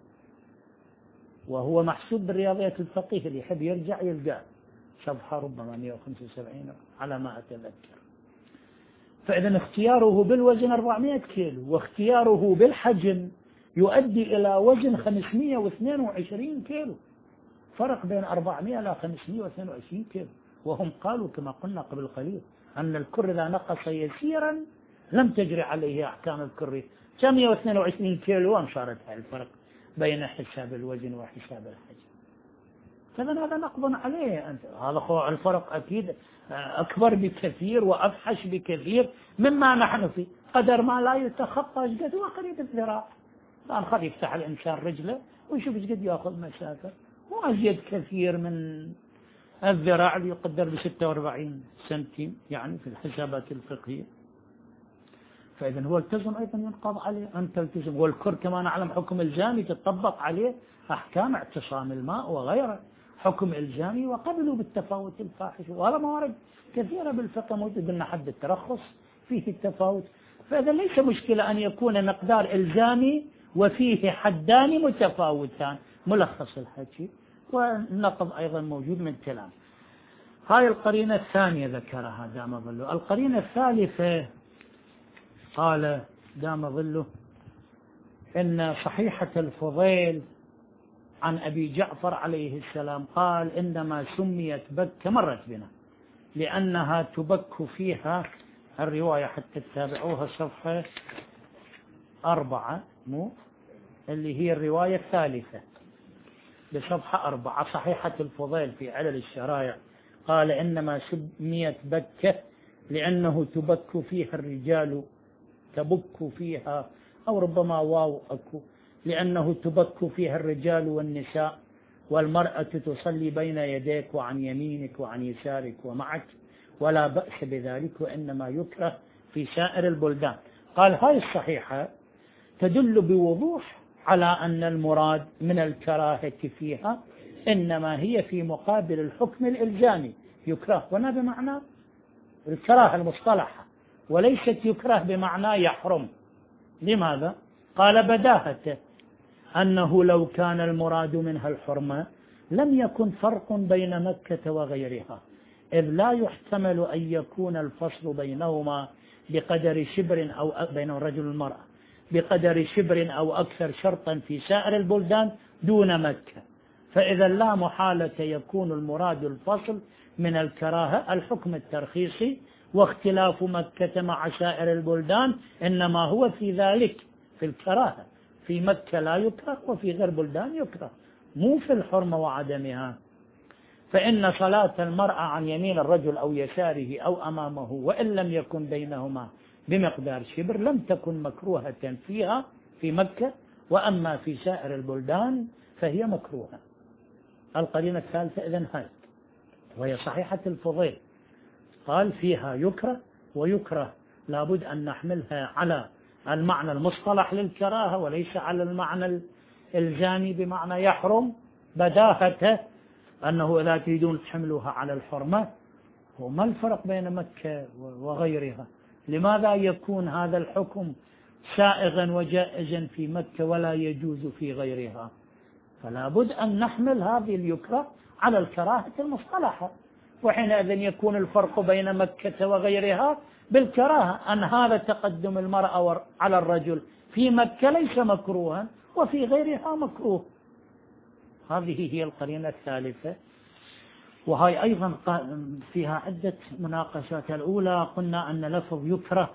وهو محسوب بالرياضيات الفقيه اللي يحب يرجع يلقاه صفحة ربما مئة وخمسة وسبعين على ما أتذكر. فإذا اختياره بالوزن أربعمئة كيلو واختياره بالحجم يؤدي إلى وزن خمسمئة واثنين وعشرين كيلو، فرق بين أربعمئة إلى خمسمئة واثنين وعشرين كيلو. وهم قالوا كما قلنا قبل قليل أن الكر إذا نقص يسيرا لم تجري عليه أحكام الكري. مئة واثنين وعشرين كيلو وان صارت الفرق بين حساب الوزن وحساب الحجم. فإذا هذا نقض عليه أنت. هذا الفرق أكيد أكبر بكثير وأفحش بكثير مما نحن فيه. قدر ما لا يتخطى ايش قد هو قريب الذراع. الآن خذ يفتح الإنسان رجله ويشوف ايش قد ياخذ مسافة، وأزيد كثير من الذراع اللي يقدر ب ستة وأربعين سنتيم يعني في الحسابات الفقهية. فإذا هو التزم أيضا ينقض عليه، أن تلتزم. والكر كما نعلم حكم إلزامي تطبق عليه أحكام اعتصام الماء وغيره، حكم إلزامي وقبلوا بالتفاوت الفاحش. وهذا موارد كثيرة بالفقه موجود، قلنا حد الترخص فيه التفاوت. فإذا ليس مشكلة أن يكون مقدار إلزامي وفيه حدان متفاوتان، ملخص الحكي. والنقض أيضا موجود من كلام. هاي القرينة الثانية ذكرها دام ظله. القرينة الثالثة قال دام ظله إن صحيحة الفضيل عن أبي جعفر عليه السلام قال إنما سميت بك، مرت بنا، لأنها تبك فيها الرواية حتى تتابعوها صفحة أربعة، مو اللي هي الرواية الثالثة بصفحة أربعة. صحيحة الفضيل في علل الشرائع قال إنما سميت بكة لأنه تبك فيها الرجال، تبك فيها، أو ربما واو أكو، لأنه تبك فيها الرجال والنساء، والمرأة تصلي بين يديك وعن يمينك وعن يسارك ومعك، ولا بأس بذلك، وإنما يكره في سائر البلدان. قال هاي الصحيحة تدل بوضوح على أن المراد من الكراهة فيها إنما هي في مقابل الحكم الإلزامي، يكره هنا بمعنى الكراهة المصطلحة، وليست يكره بمعنى يحرم. لماذا؟ قال بداهته أنه لو كان المراد منها الحرمة لم يكن فرق بين مكة وغيرها، إذ لا يحتمل أن يكون الفصل بينهما بقدر شبر أو بين الرجل والمرأة بقدر شبر أو أكثر شرطا في سائر البلدان دون مكة. فإذا لا محالة يكون المراد الفصل من الكراهة الحكم الترخيصي، واختلاف مكة مع سائر البلدان إنما هو في ذلك، في الكراهة. في مكة لا يكره وفي غير بلدان يكره، مو في الحرمة وعدمها. فإن صلاة المرأة عن يمين الرجل أو يساره أو أمامه وإن لم يكن بينهما بمقدار شبر لم تكن مكروهة فيها في مكة، وأما في سائر البلدان فهي مكروهة. القرينة الثالثة إذن هاي وهي صحيحة الفضيل، قال فيها يكره، ويكره لابد أن نحملها على المعنى المصطلح للكراهة وليس على المعنى الإلزامي بمعنى يحرم، بداهته أنه لا تريدون تحملوها على الحرمة. وما الفرق بين مكة وغيرها؟ لماذا يكون هذا الحكم سائغا وجائزا في مكة ولا يجوز في غيرها؟ فلا بد أن نحمل هذه اليكره على الكراهة المصطلحة، وحينئذ يكون الفرق بين مكة وغيرها بالكراهة، أن هذا تقدم المرأة على الرجل في مكة ليس مكروها وفي غيرها مكروه. هذه هي القرينة الثالثة، وهي أيضا فيها عدة مناقشات. الأولى قلنا أن لفظ يكره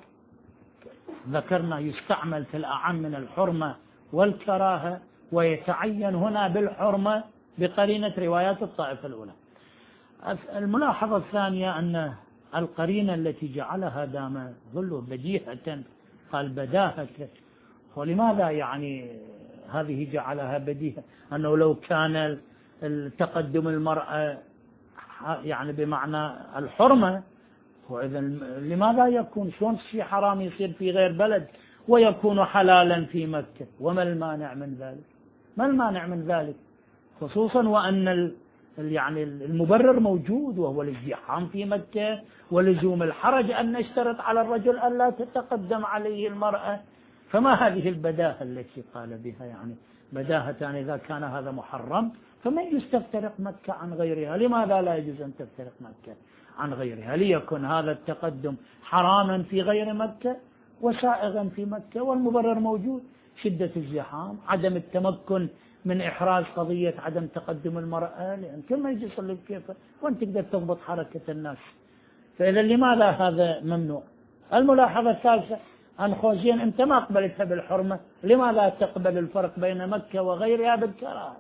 ذكرنا يستعمل في الأعم من الحرمة والكراهة، ويتعين هنا بالحرمة بقرينة روايات الطائفة الأولى. الملاحظة الثانية أن القرينة التي جعلها دام ظله بديهة قال بداهة، ولماذا يعني هذه جعلها بديهة؟ أنه لو كان التقدم المرأة يعني بمعنى الحرمة، وإذا لماذا يكون شلون شيء حرام يصير في غير بلد ويكون حلالا في مكة؟ وما المانع من ذلك؟ ما المانع من ذلك؟ خصوصا وأن يعني المبرر موجود، وهو الازدحام في مكة ولزوم الحرج أن نشترط على الرجل أن لا تتقدم عليه المرأة. فما هذه البداهة التي قال بها؟ يعني بداهة يعني إذا كان هذا محرم فمن يستفترق مكة عن غيرها؟ لماذا لا يجوز أن تفترق مكة عن غيرها؟ ليكن هذا التقدم حراما في غير مكة وسائغا في مكة، والمبرر موجود، شدة الزحام، عدم التمكن من إحراز قضية عدم تقدم المرأة، لأن كل ما يجي يصلي بكيفه وأنت تقدر تضبط حركة الناس. فإذا لماذا هذا ممنوع؟ الملاحظة الثالثة أن خوزين أنت ما قبلتها بالحرمة، لماذا تقبل الفرق بين مكة وغيرها بالكراهة؟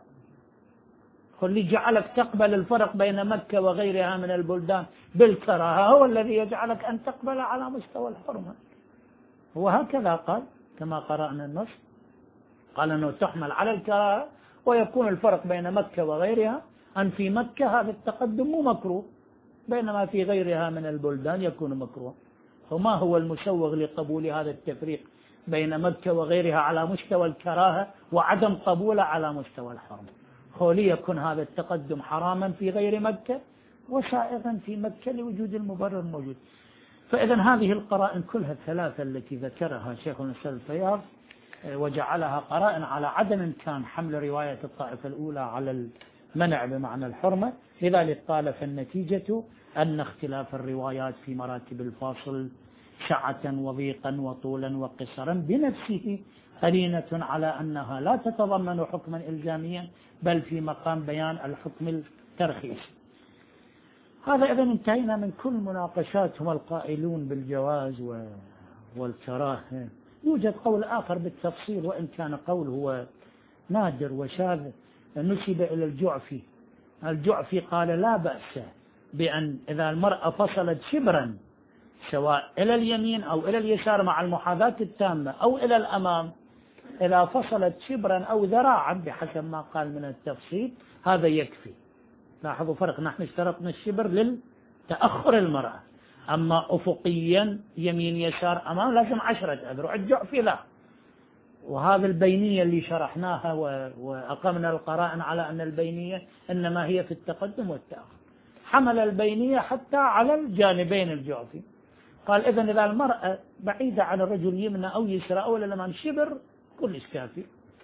اللي جعلك تقبل الفرق بين مكة وغيرها من البلدان بالكراهة هو الذي يجعلك أن تقبل على مستوى الحرمة. هو هكذا قال كما قرأنا النص، قال أنه تحمل على الكراهة، ويكون الفرق بين مكة وغيرها أن في مكة هذا التقدم مو مكروه، بينما في غيرها من البلدان يكون مكروه. وما هو المسوغ لقبول هذا التفريق بين مكة وغيرها على مستوى الكراهة وعدم قبوله على مستوى الحرمة؟ هو ليكن هذا التقدم حراما في غير مكة وسائغا في مكة لوجود المبرر موجود. فإذا هذه القرائن كلها الثلاثة التي ذكرها شيخ الإسلام الفياض وجعلها قرائن على عدم إمكان حمل رواية الطائفة الأولى على المنع بمعنى الحرمة. لذلك قال فالنتيجة أن اختلاف الروايات في مراتب الفاصل سعة وضيقا وطولا وقصرا بنفسه قرينة على أنها لا تتضمن حكما إلزاميا بل في مقام بيان الحكم الترخيصي. هذا إذا انتهينا من كل مناقشاتهم القائلون بالجواز والكراهة. يوجد قول آخر بالتفصيل وإن كان قول هو نادر وشاذ نسب إلى الجعفي. الجعفي قال لا بأس بأن إذا المرأة فصلت شبرا سواء إلى اليمين أو إلى اليسار مع المحاذاة التامة أو إلى الأمام، إذا فصلت شبرا أو ذراعا بحسب ما قال من التفصيل هذا يكفي. لاحظوا فرق، نحن اشترطنا الشبر للتأخر المرأة، أما أفقيا يمين يسار أمام لازم عشرة أذرع. الجعفي لا. وهذا البينية اللي شرحناها وأقمنا القرائن على أن البينية إنما هي في التقدم والتأخر، حمل البينية حتى على الجانبين. الجعفي قال إذن إذا المرأة بعيدة عن الرجل يمنى أو يسرى أو الأمام شبر كل كافي.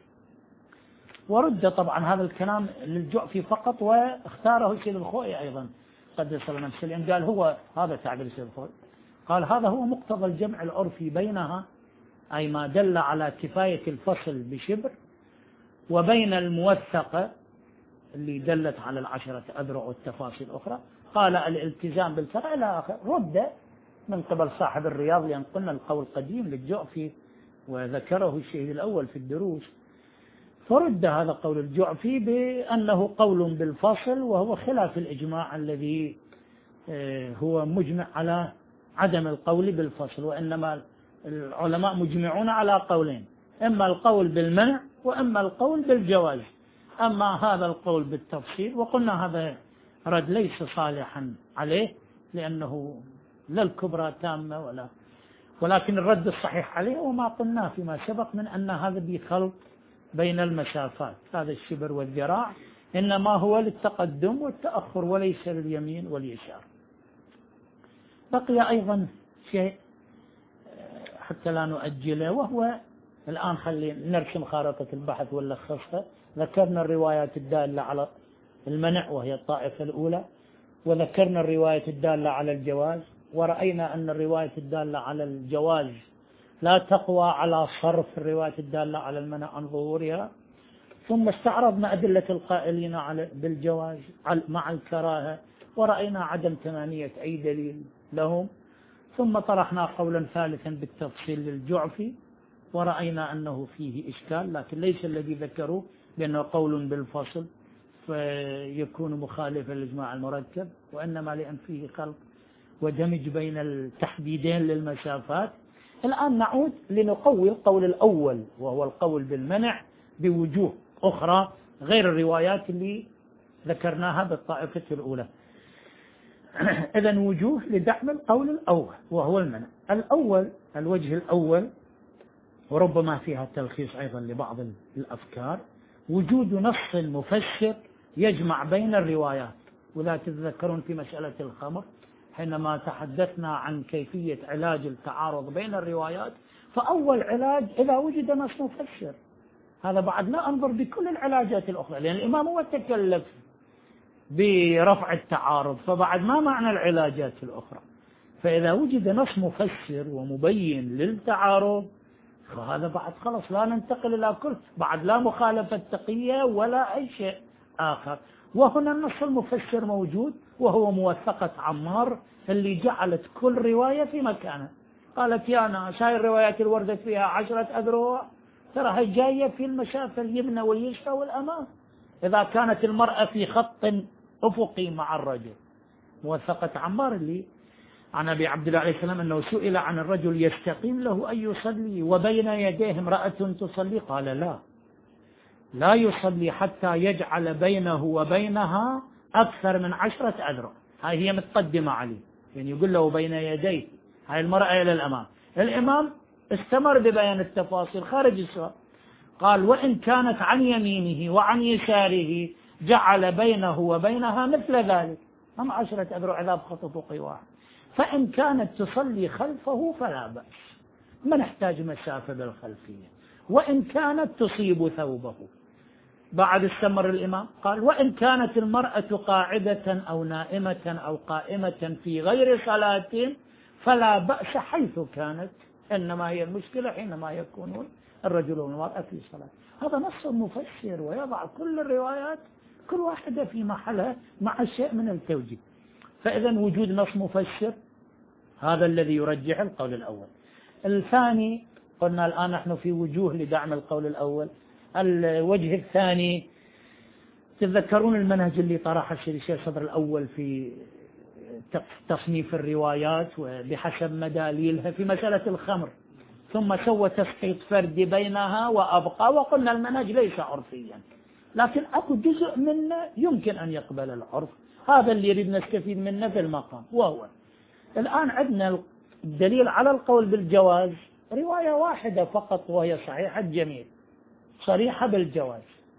ورد طبعا هذا الكلام للجعفي فقط واختاره سيد الخوئي أيضا قدس الله نفسه، قال هو هذا تعبير سيد الخوئي، قال هذا هو مقتضى الجمع العرفي بينها، أي ما دل على كفاية الفصل بشبر، وبين الموثقة اللي دلت على العشرة أذرع والتفاصيل الأخرى. قال الالتزام بالكراهة إلى آخر. رد من قبل صاحب الرياض، لأن قلنا القول قديم للجعفي وذكره الشهيد الأول في الدروس، فرد هذا قول الجعفي بأنه قول بالفصل، وهو خلاف الإجماع الذي هو مجمع على عدم القول بالفصل، وإنما العلماء مجمعون على قولين، إما القول بالمنع وإما القول بالجواز. أما هذا القول بالتفصيل وقلنا هذا رد ليس صالحا عليه لأنه لا الكبرى تامة ولا، ولكن الرد الصحيح عليه وما قلناه فيما سبق من أن هذا بخلط بين المسافات، هذا الشبر والذراع إنما هو للتقدم والتأخر وليس لليمين واليسار. بقي أيضا شيء حتى لا نؤجله، وهو الآن خلينا نرسم خارطة البحث ونلخصها. ذكرنا الروايات الدالة على المنع وهي الطائفة الأولى، وذكرنا الرواية الدالة على الجواز، ورأينا أن الرواية الدالة على الجواز لا تقوى على صرف الرواية الدالة على المنع عن ظهورها. ثم استعرضنا أدلة القائلين على بالجواز مع الكراهة، ورأينا عدم ثمانية أي دليل لهم. ثم طرحنا قولا ثالثا بالتفصيل للجعفي، ورأينا أنه فيه إشكال، لكن ليس الذي ذكروه بأنه قول بالفصل فيكون مخالفا للإجماع المركب، وإنما لأن فيه خلط ودمج بين التحديدين للمسافات. الآن نعود لنقوي القول الأول وهو القول بالمنع بوجوه أخرى غير الروايات اللي ذكرناها بالطائفة الأولى. إذن وجوه لدعم القول الأول وهو المنع. الأول، الوجه الأول، وربما فيها تلخيص أيضا لبعض الأفكار، وجود نص مفسر يجمع بين الروايات. ولا تتذكرون في مسألة الخمر حينما تحدثنا عن كيفية علاج التعارض بين الروايات، فأول علاج إذا وجد نص مفسر. هذا بعد لا أنظر بكل العلاجات الأخرى، لأن الإمام هو تكلف برفع التعارض، فبعد ما معنى العلاجات الأخرى. فإذا وجد نص مفسر ومبين للتعارض فهذا بعد خلص لا ننتقل إلى كل، بعد لا مخالفة تقية ولا أي شيء آخر. وهنا النص المفسر موجود وهو موثقة عمار اللي جعلت كل رواية في مكانها. قالت يا ناس هاي الروايات اللي وردت فيها عشرة أذرع ترى هي جاية في المسافة اليمنى واليسرى والأمام. إذا كانت المرأة في خط أفقي مع الرجل، موثقة عمار اللي عن أبي عبد الله عليه السلام أنه سئل عن الرجل يستقيم له أن يصلي وبين يديه امرأة تصلي، قال لا لا يصلي حتى يجعل بينه وبينها أكثر من عشرة أذرع. هاي هي متقدمة عليه، يعني يقول له بين يديه، هاي المرأة إلى الأمام. الإمام استمر ببيان التفاصيل خارج السؤال، قال وإن كانت عن يمينه وعن يساره جعل بينه وبينها مثل ذلك، هم عشرة أذرع إذا بخط فوقي واحد. فإن كانت تصلي خلفه فلا بأس، ما نحتاج مسافة بالخلفية. وإن كانت تصيب ثوبه. بعد استمر الإمام قال وإن كانت المرأة قاعدة أو نائمة أو قائمة في غير صلاة فلا بأس حيث كانت، إنما هي المشكلة حينما يكون الرجل والمرأة في صلاة. هذا نص مفسر ويضع كل الروايات كل واحدة في محلها مع شيء من التوجيه. فإذا وجود نص مفسر هذا الذي يرجح القول الأول. الثاني قلنا الآن نحن في وجوه لدعم القول الأول. الوجه الثاني تتذكرون المنهج اللي طرحه الشيخ صدر الأول في تصنيف الروايات وبحسب مداليلها في مسألة الخمر، ثم سوى تسقيط فردي بينها وأبقى، وقلنا المنهج ليس عرفيا لكن أكو جزء منه يمكن أن يقبل العرف. هذا اللي يريد نستفيد منه في المقام. وهو الآن عندنا الدليل على القول بالجواز رواية واحدة فقط وهي صحيحة جميل صريحة بالجواز،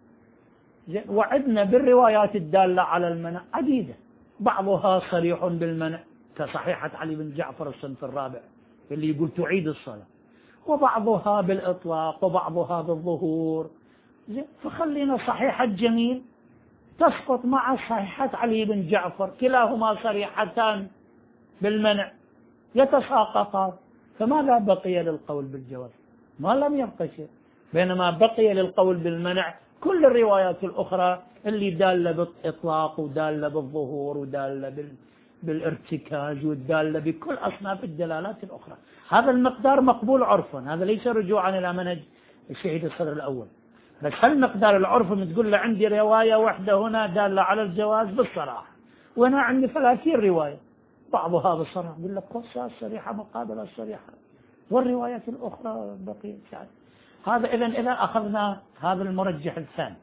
وعدنا بالروايات الدالة على المنع عديدة، بعضها صريح بالمنع كصحيحة علي بن جعفر الصنف الرابع اللي يقول تعيد الصلاة، وبعضها بالإطلاق وبعضها بالظهور. فخلينا صحيحة جميل تسقط مع صحيحة علي بن جعفر، كلاهما صريحتان بالمنع يتساقطان، فماذا بقي للقول بالجواز؟ ما لم يبقى شيء، بينما بقي للقول بالمنع كل الروايات الأخرى اللي دالة بالإطلاق ودالة بالظهور ودالة بالارتكاز والدالة بكل أصناف الدلالات الأخرى. هذا المقدار مقبول عرفا، هذا ليس رجوعا إلى منهج الشهيد الصدر الأول، بس هل مقدار العرف تقول له عندي رواية واحدة هنا دالة على الجواز بالصراحة، وأنا عندي ثلاثين رواية بعضها بالصراحة، يقول لك قصة الصريحة مقابل الصريحة والروايات الأخرى بقية شعر. هذا إذن إذا أخذنا هذا المرجح الثاني.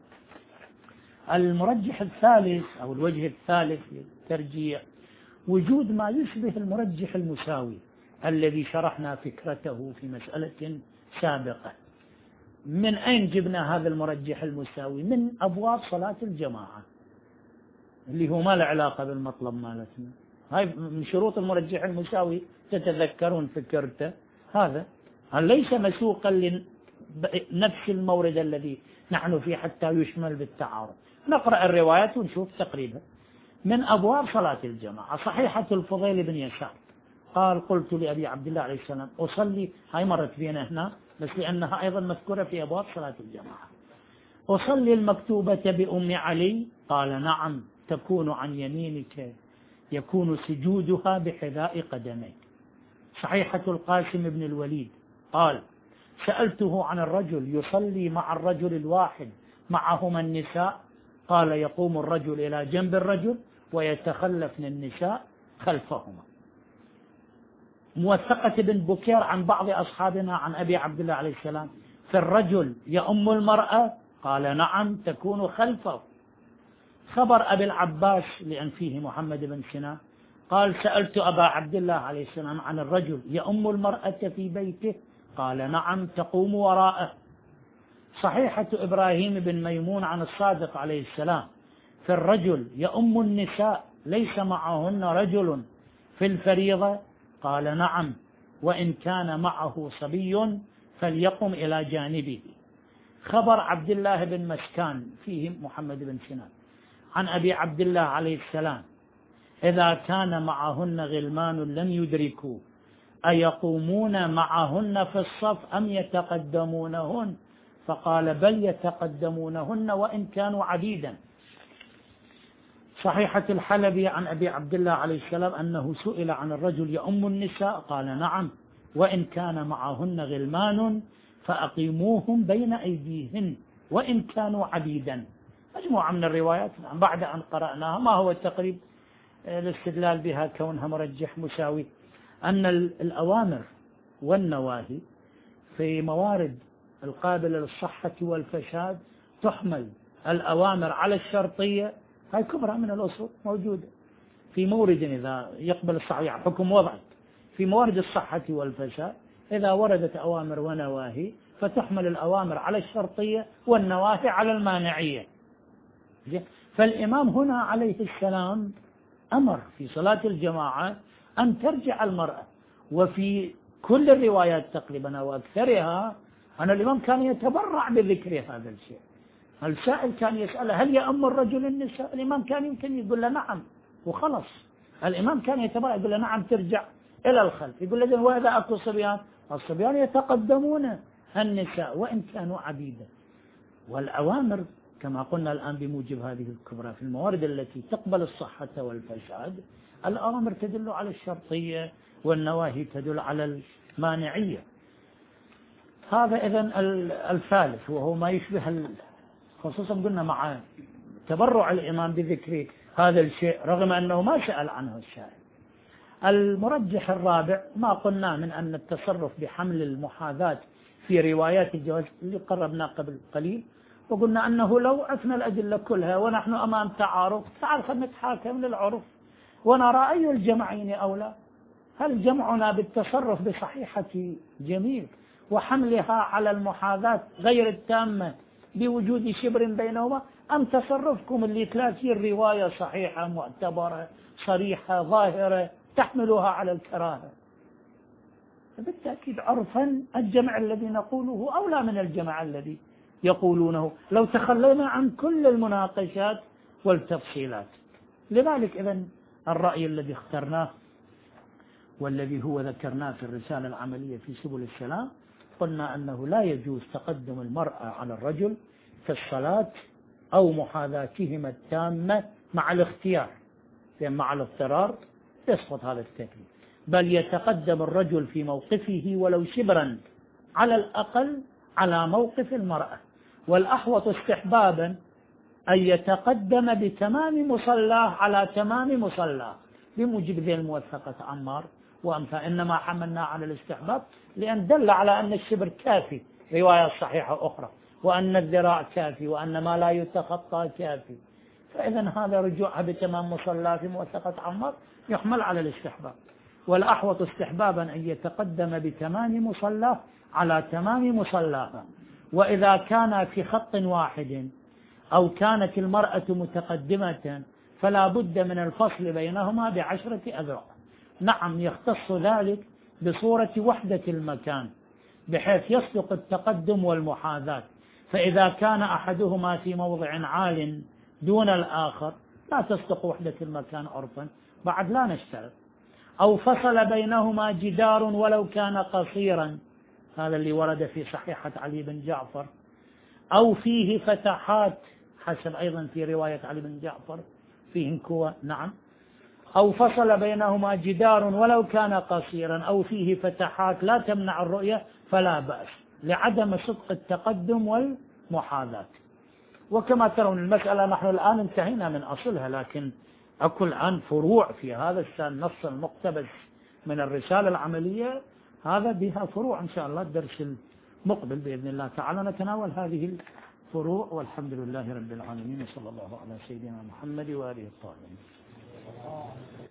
المرجح الثالث أو الوجه الثالث للترجيح وجود ما يشبه المرجح المساوي الذي شرحنا فكرته في مسألة سابقة. من أين جبنا هذا المرجح المساوي؟ من أبواب صلاة الجماعة اللي هو ما له علاقة بالمطلب مالتنا. هاي من شروط المرجح المساوي، تتذكرون فكرته. هذا هل ليس مسوقا لنفس المورد الذي نحن فيه حتى يشمل بالتعارض. نقرأ الروايات ونشوف تقريبا. من أبواب صلاة الجماعة صحيحة الفضيل بن يسار قال قلت لأبي عبد الله عليه السلام أصلي، هاي مرت بينا هنا بس لأنها أيضا مذكورة في أبواب صلاة الجماعة، أصلي المكتوبة بأم علي؟ قال نعم، تكون عن يمينك يكون سجودها بحذاء قدميك. صحيحة القاسم بن الوليد قال سألته عن الرجل يصلي مع الرجل الواحد معهما النساء، قال يقوم الرجل إلى جنب الرجل ويتخلفن النساء خلفهما. موثقة بن بكير عن بعض أصحابنا عن أبي عبد الله عليه السلام في الرجل يؤم المرأة؟ قال نعم، تكون خلفه. خبر أبي العباس لأن فيه محمد بن سنان قال سألت أبا عبد الله عليه السلام عن الرجل يؤم المرأة في بيته؟ قال نعم، تقوم وراءه. صحيحة إبراهيم بن ميمون عن الصادق عليه السلام في الرجل يؤم النساء ليس معهن رجل في الفريضة؟ قال نعم، وإن كان معه صبي فليقم إلى جانبه. خبر عبد الله بن مسكان فيه محمد بن سنان عن أبي عبد الله عليه السلام إذا كان معهن غلمان لم يدركوا أيقومون معهن في الصف أم يتقدمونهن؟ فقال بل يتقدمونهن وإن كانوا عبيدا. صحيحة الحلبي عن أبي عبد الله عليه السلام أنه سئل عن الرجل يؤم النساء؟ قال نعم، وإن كان معهن غلمان فأقيموهم بين أيديهن وإن كانوا عبيدا. مجموعة من الروايات بعد أن قرأناها. ما هو التقريب الاستدلال بها كونها مرجح مساوي؟ أن الأوامر والنواهي في موارد القابلة للصحة والفساد تحمل الأوامر على الشرطية، هاي كبرى من الأصول موجودة في مورد إذا يقبل الصحيح حكم وضعي في موارد الصحة والفساد، إذا وردت أوامر ونواهي فتحمل الأوامر على الشرطية والنواهي على المانعية. فالإمام هنا عليه السلام أمر في صلاة الجماعة أن ترجع المرأة، وفي كل الروايات تقريبا أو أكثرها أن الإمام كان يتبرع بذكر هذا الشيء. السائل كان يسأله هل يأم الرجل النساء؟ الإمام كان يمكن يقول له نعم وخلص. الإمام كان يتبرع يقول له نعم ترجع إلى الخلف، يقول له وإذا أكو صبيان الصبيان يتقدمون النساء وإن كانوا عبيدا. والأوامر كما قلنا الآن بموجب هذه الكبرى في الموارد التي تقبل الصحة والفساد، الأوامر تدل على الشرطية والنواهي تدل على المانعية. هذا إذن الثالث وهو ما يشبه، خصوصا قلنا مع تبرع الإمام بذكر هذا الشيء رغم أنه ما سأل عنه الشارع. المرجح الرابع ما قلنا من أن التصرف بحمل المحاذاة في روايات الجواز اللي قربنا قبل قليل، وقلنا أنه لو عرفنا الأدلة كلها ونحن أمام تعارف تعال خلينا نتحاكم للعرف ونرى أي الجمعين أولى. هل جمعنا بالتصرف بصحيحة جميل وحملها على المحاذاة غير التامة بوجود شبر بينهما، أم تصرفكم اللي ثلاثين رواية صحيحة معتبرة صريحة ظاهرة تحملها على الكراهة؟ بالتأكيد عرفا الجمع الذي نقوله أولى من الجمع الذي يقولونه لو تخلينا عن كل المناقشات والتفصيلات. لذلك إذن الرأي الذي اخترناه والذي هو ذكرناه في الرسالة العملية في سبل السلام، قلنا أنه لا يجوز تقدم المرأة على الرجل في الصلاة أو محاذاتهما التامة مع الاختيار، لأن مع الاضطرار يسقط هذا التكليف، بل يتقدم الرجل في موقفه ولو شبرا على الأقل على موقف المرأة. والأحوط استحبابا أن يتقدم بتمام مصلاه على تمام مصلاه بموجب ذي الموثقة عمار وأمثال. إنما حملنا على الاستحباب لأن دل على أن الشبر كافي رواية صحيحة أخرى، وأن الذراع كافي، وأن ما لا يتخطى كافي. فإذا هذا رجوعها بتمام مصلاه في موثقة عمار يحمل على الاستحباب. والأحوط استحبابا أن يتقدم بتمام مصلاه على تمام مصلاها. وإذا كان في خط واحد أو كانت المرأة متقدمة فلا بد من الفصل بينهما بعشرة أذرع. نعم يختص ذلك بصورة وحدة المكان بحيث يصدق التقدم والمحاذاة، فإذا كان أحدهما في موضع عال دون الآخر لا تصدق وحدة المكان عرفا، بعد لا نشترط. أو فصل بينهما جدار ولو كان قصيرا، هذا اللي ورد في صحيحة علي بن جعفر. أو فيه فتحات، حسب أيضا في رواية علي بن جعفر فيه انكوى، نعم. أو فصل بينهما جدار ولو كان قصيرا أو فيه فتحات لا تمنع الرؤية فلا بأس لعدم صدق التقدم والمحاذاة. وكما ترون المسألة نحن الآن انتهينا من أصلها، لكن أكو الآن فروع في هذا الشأن. نص المقتبس من الرسالة العملية هذا بها فروع إن شاء الله. الدرس المقبل بإذن الله تعالى نتناول هذه الفروع، والحمد لله رب العالمين، وصلى الله على سيدنا محمد وآله الطاهرين.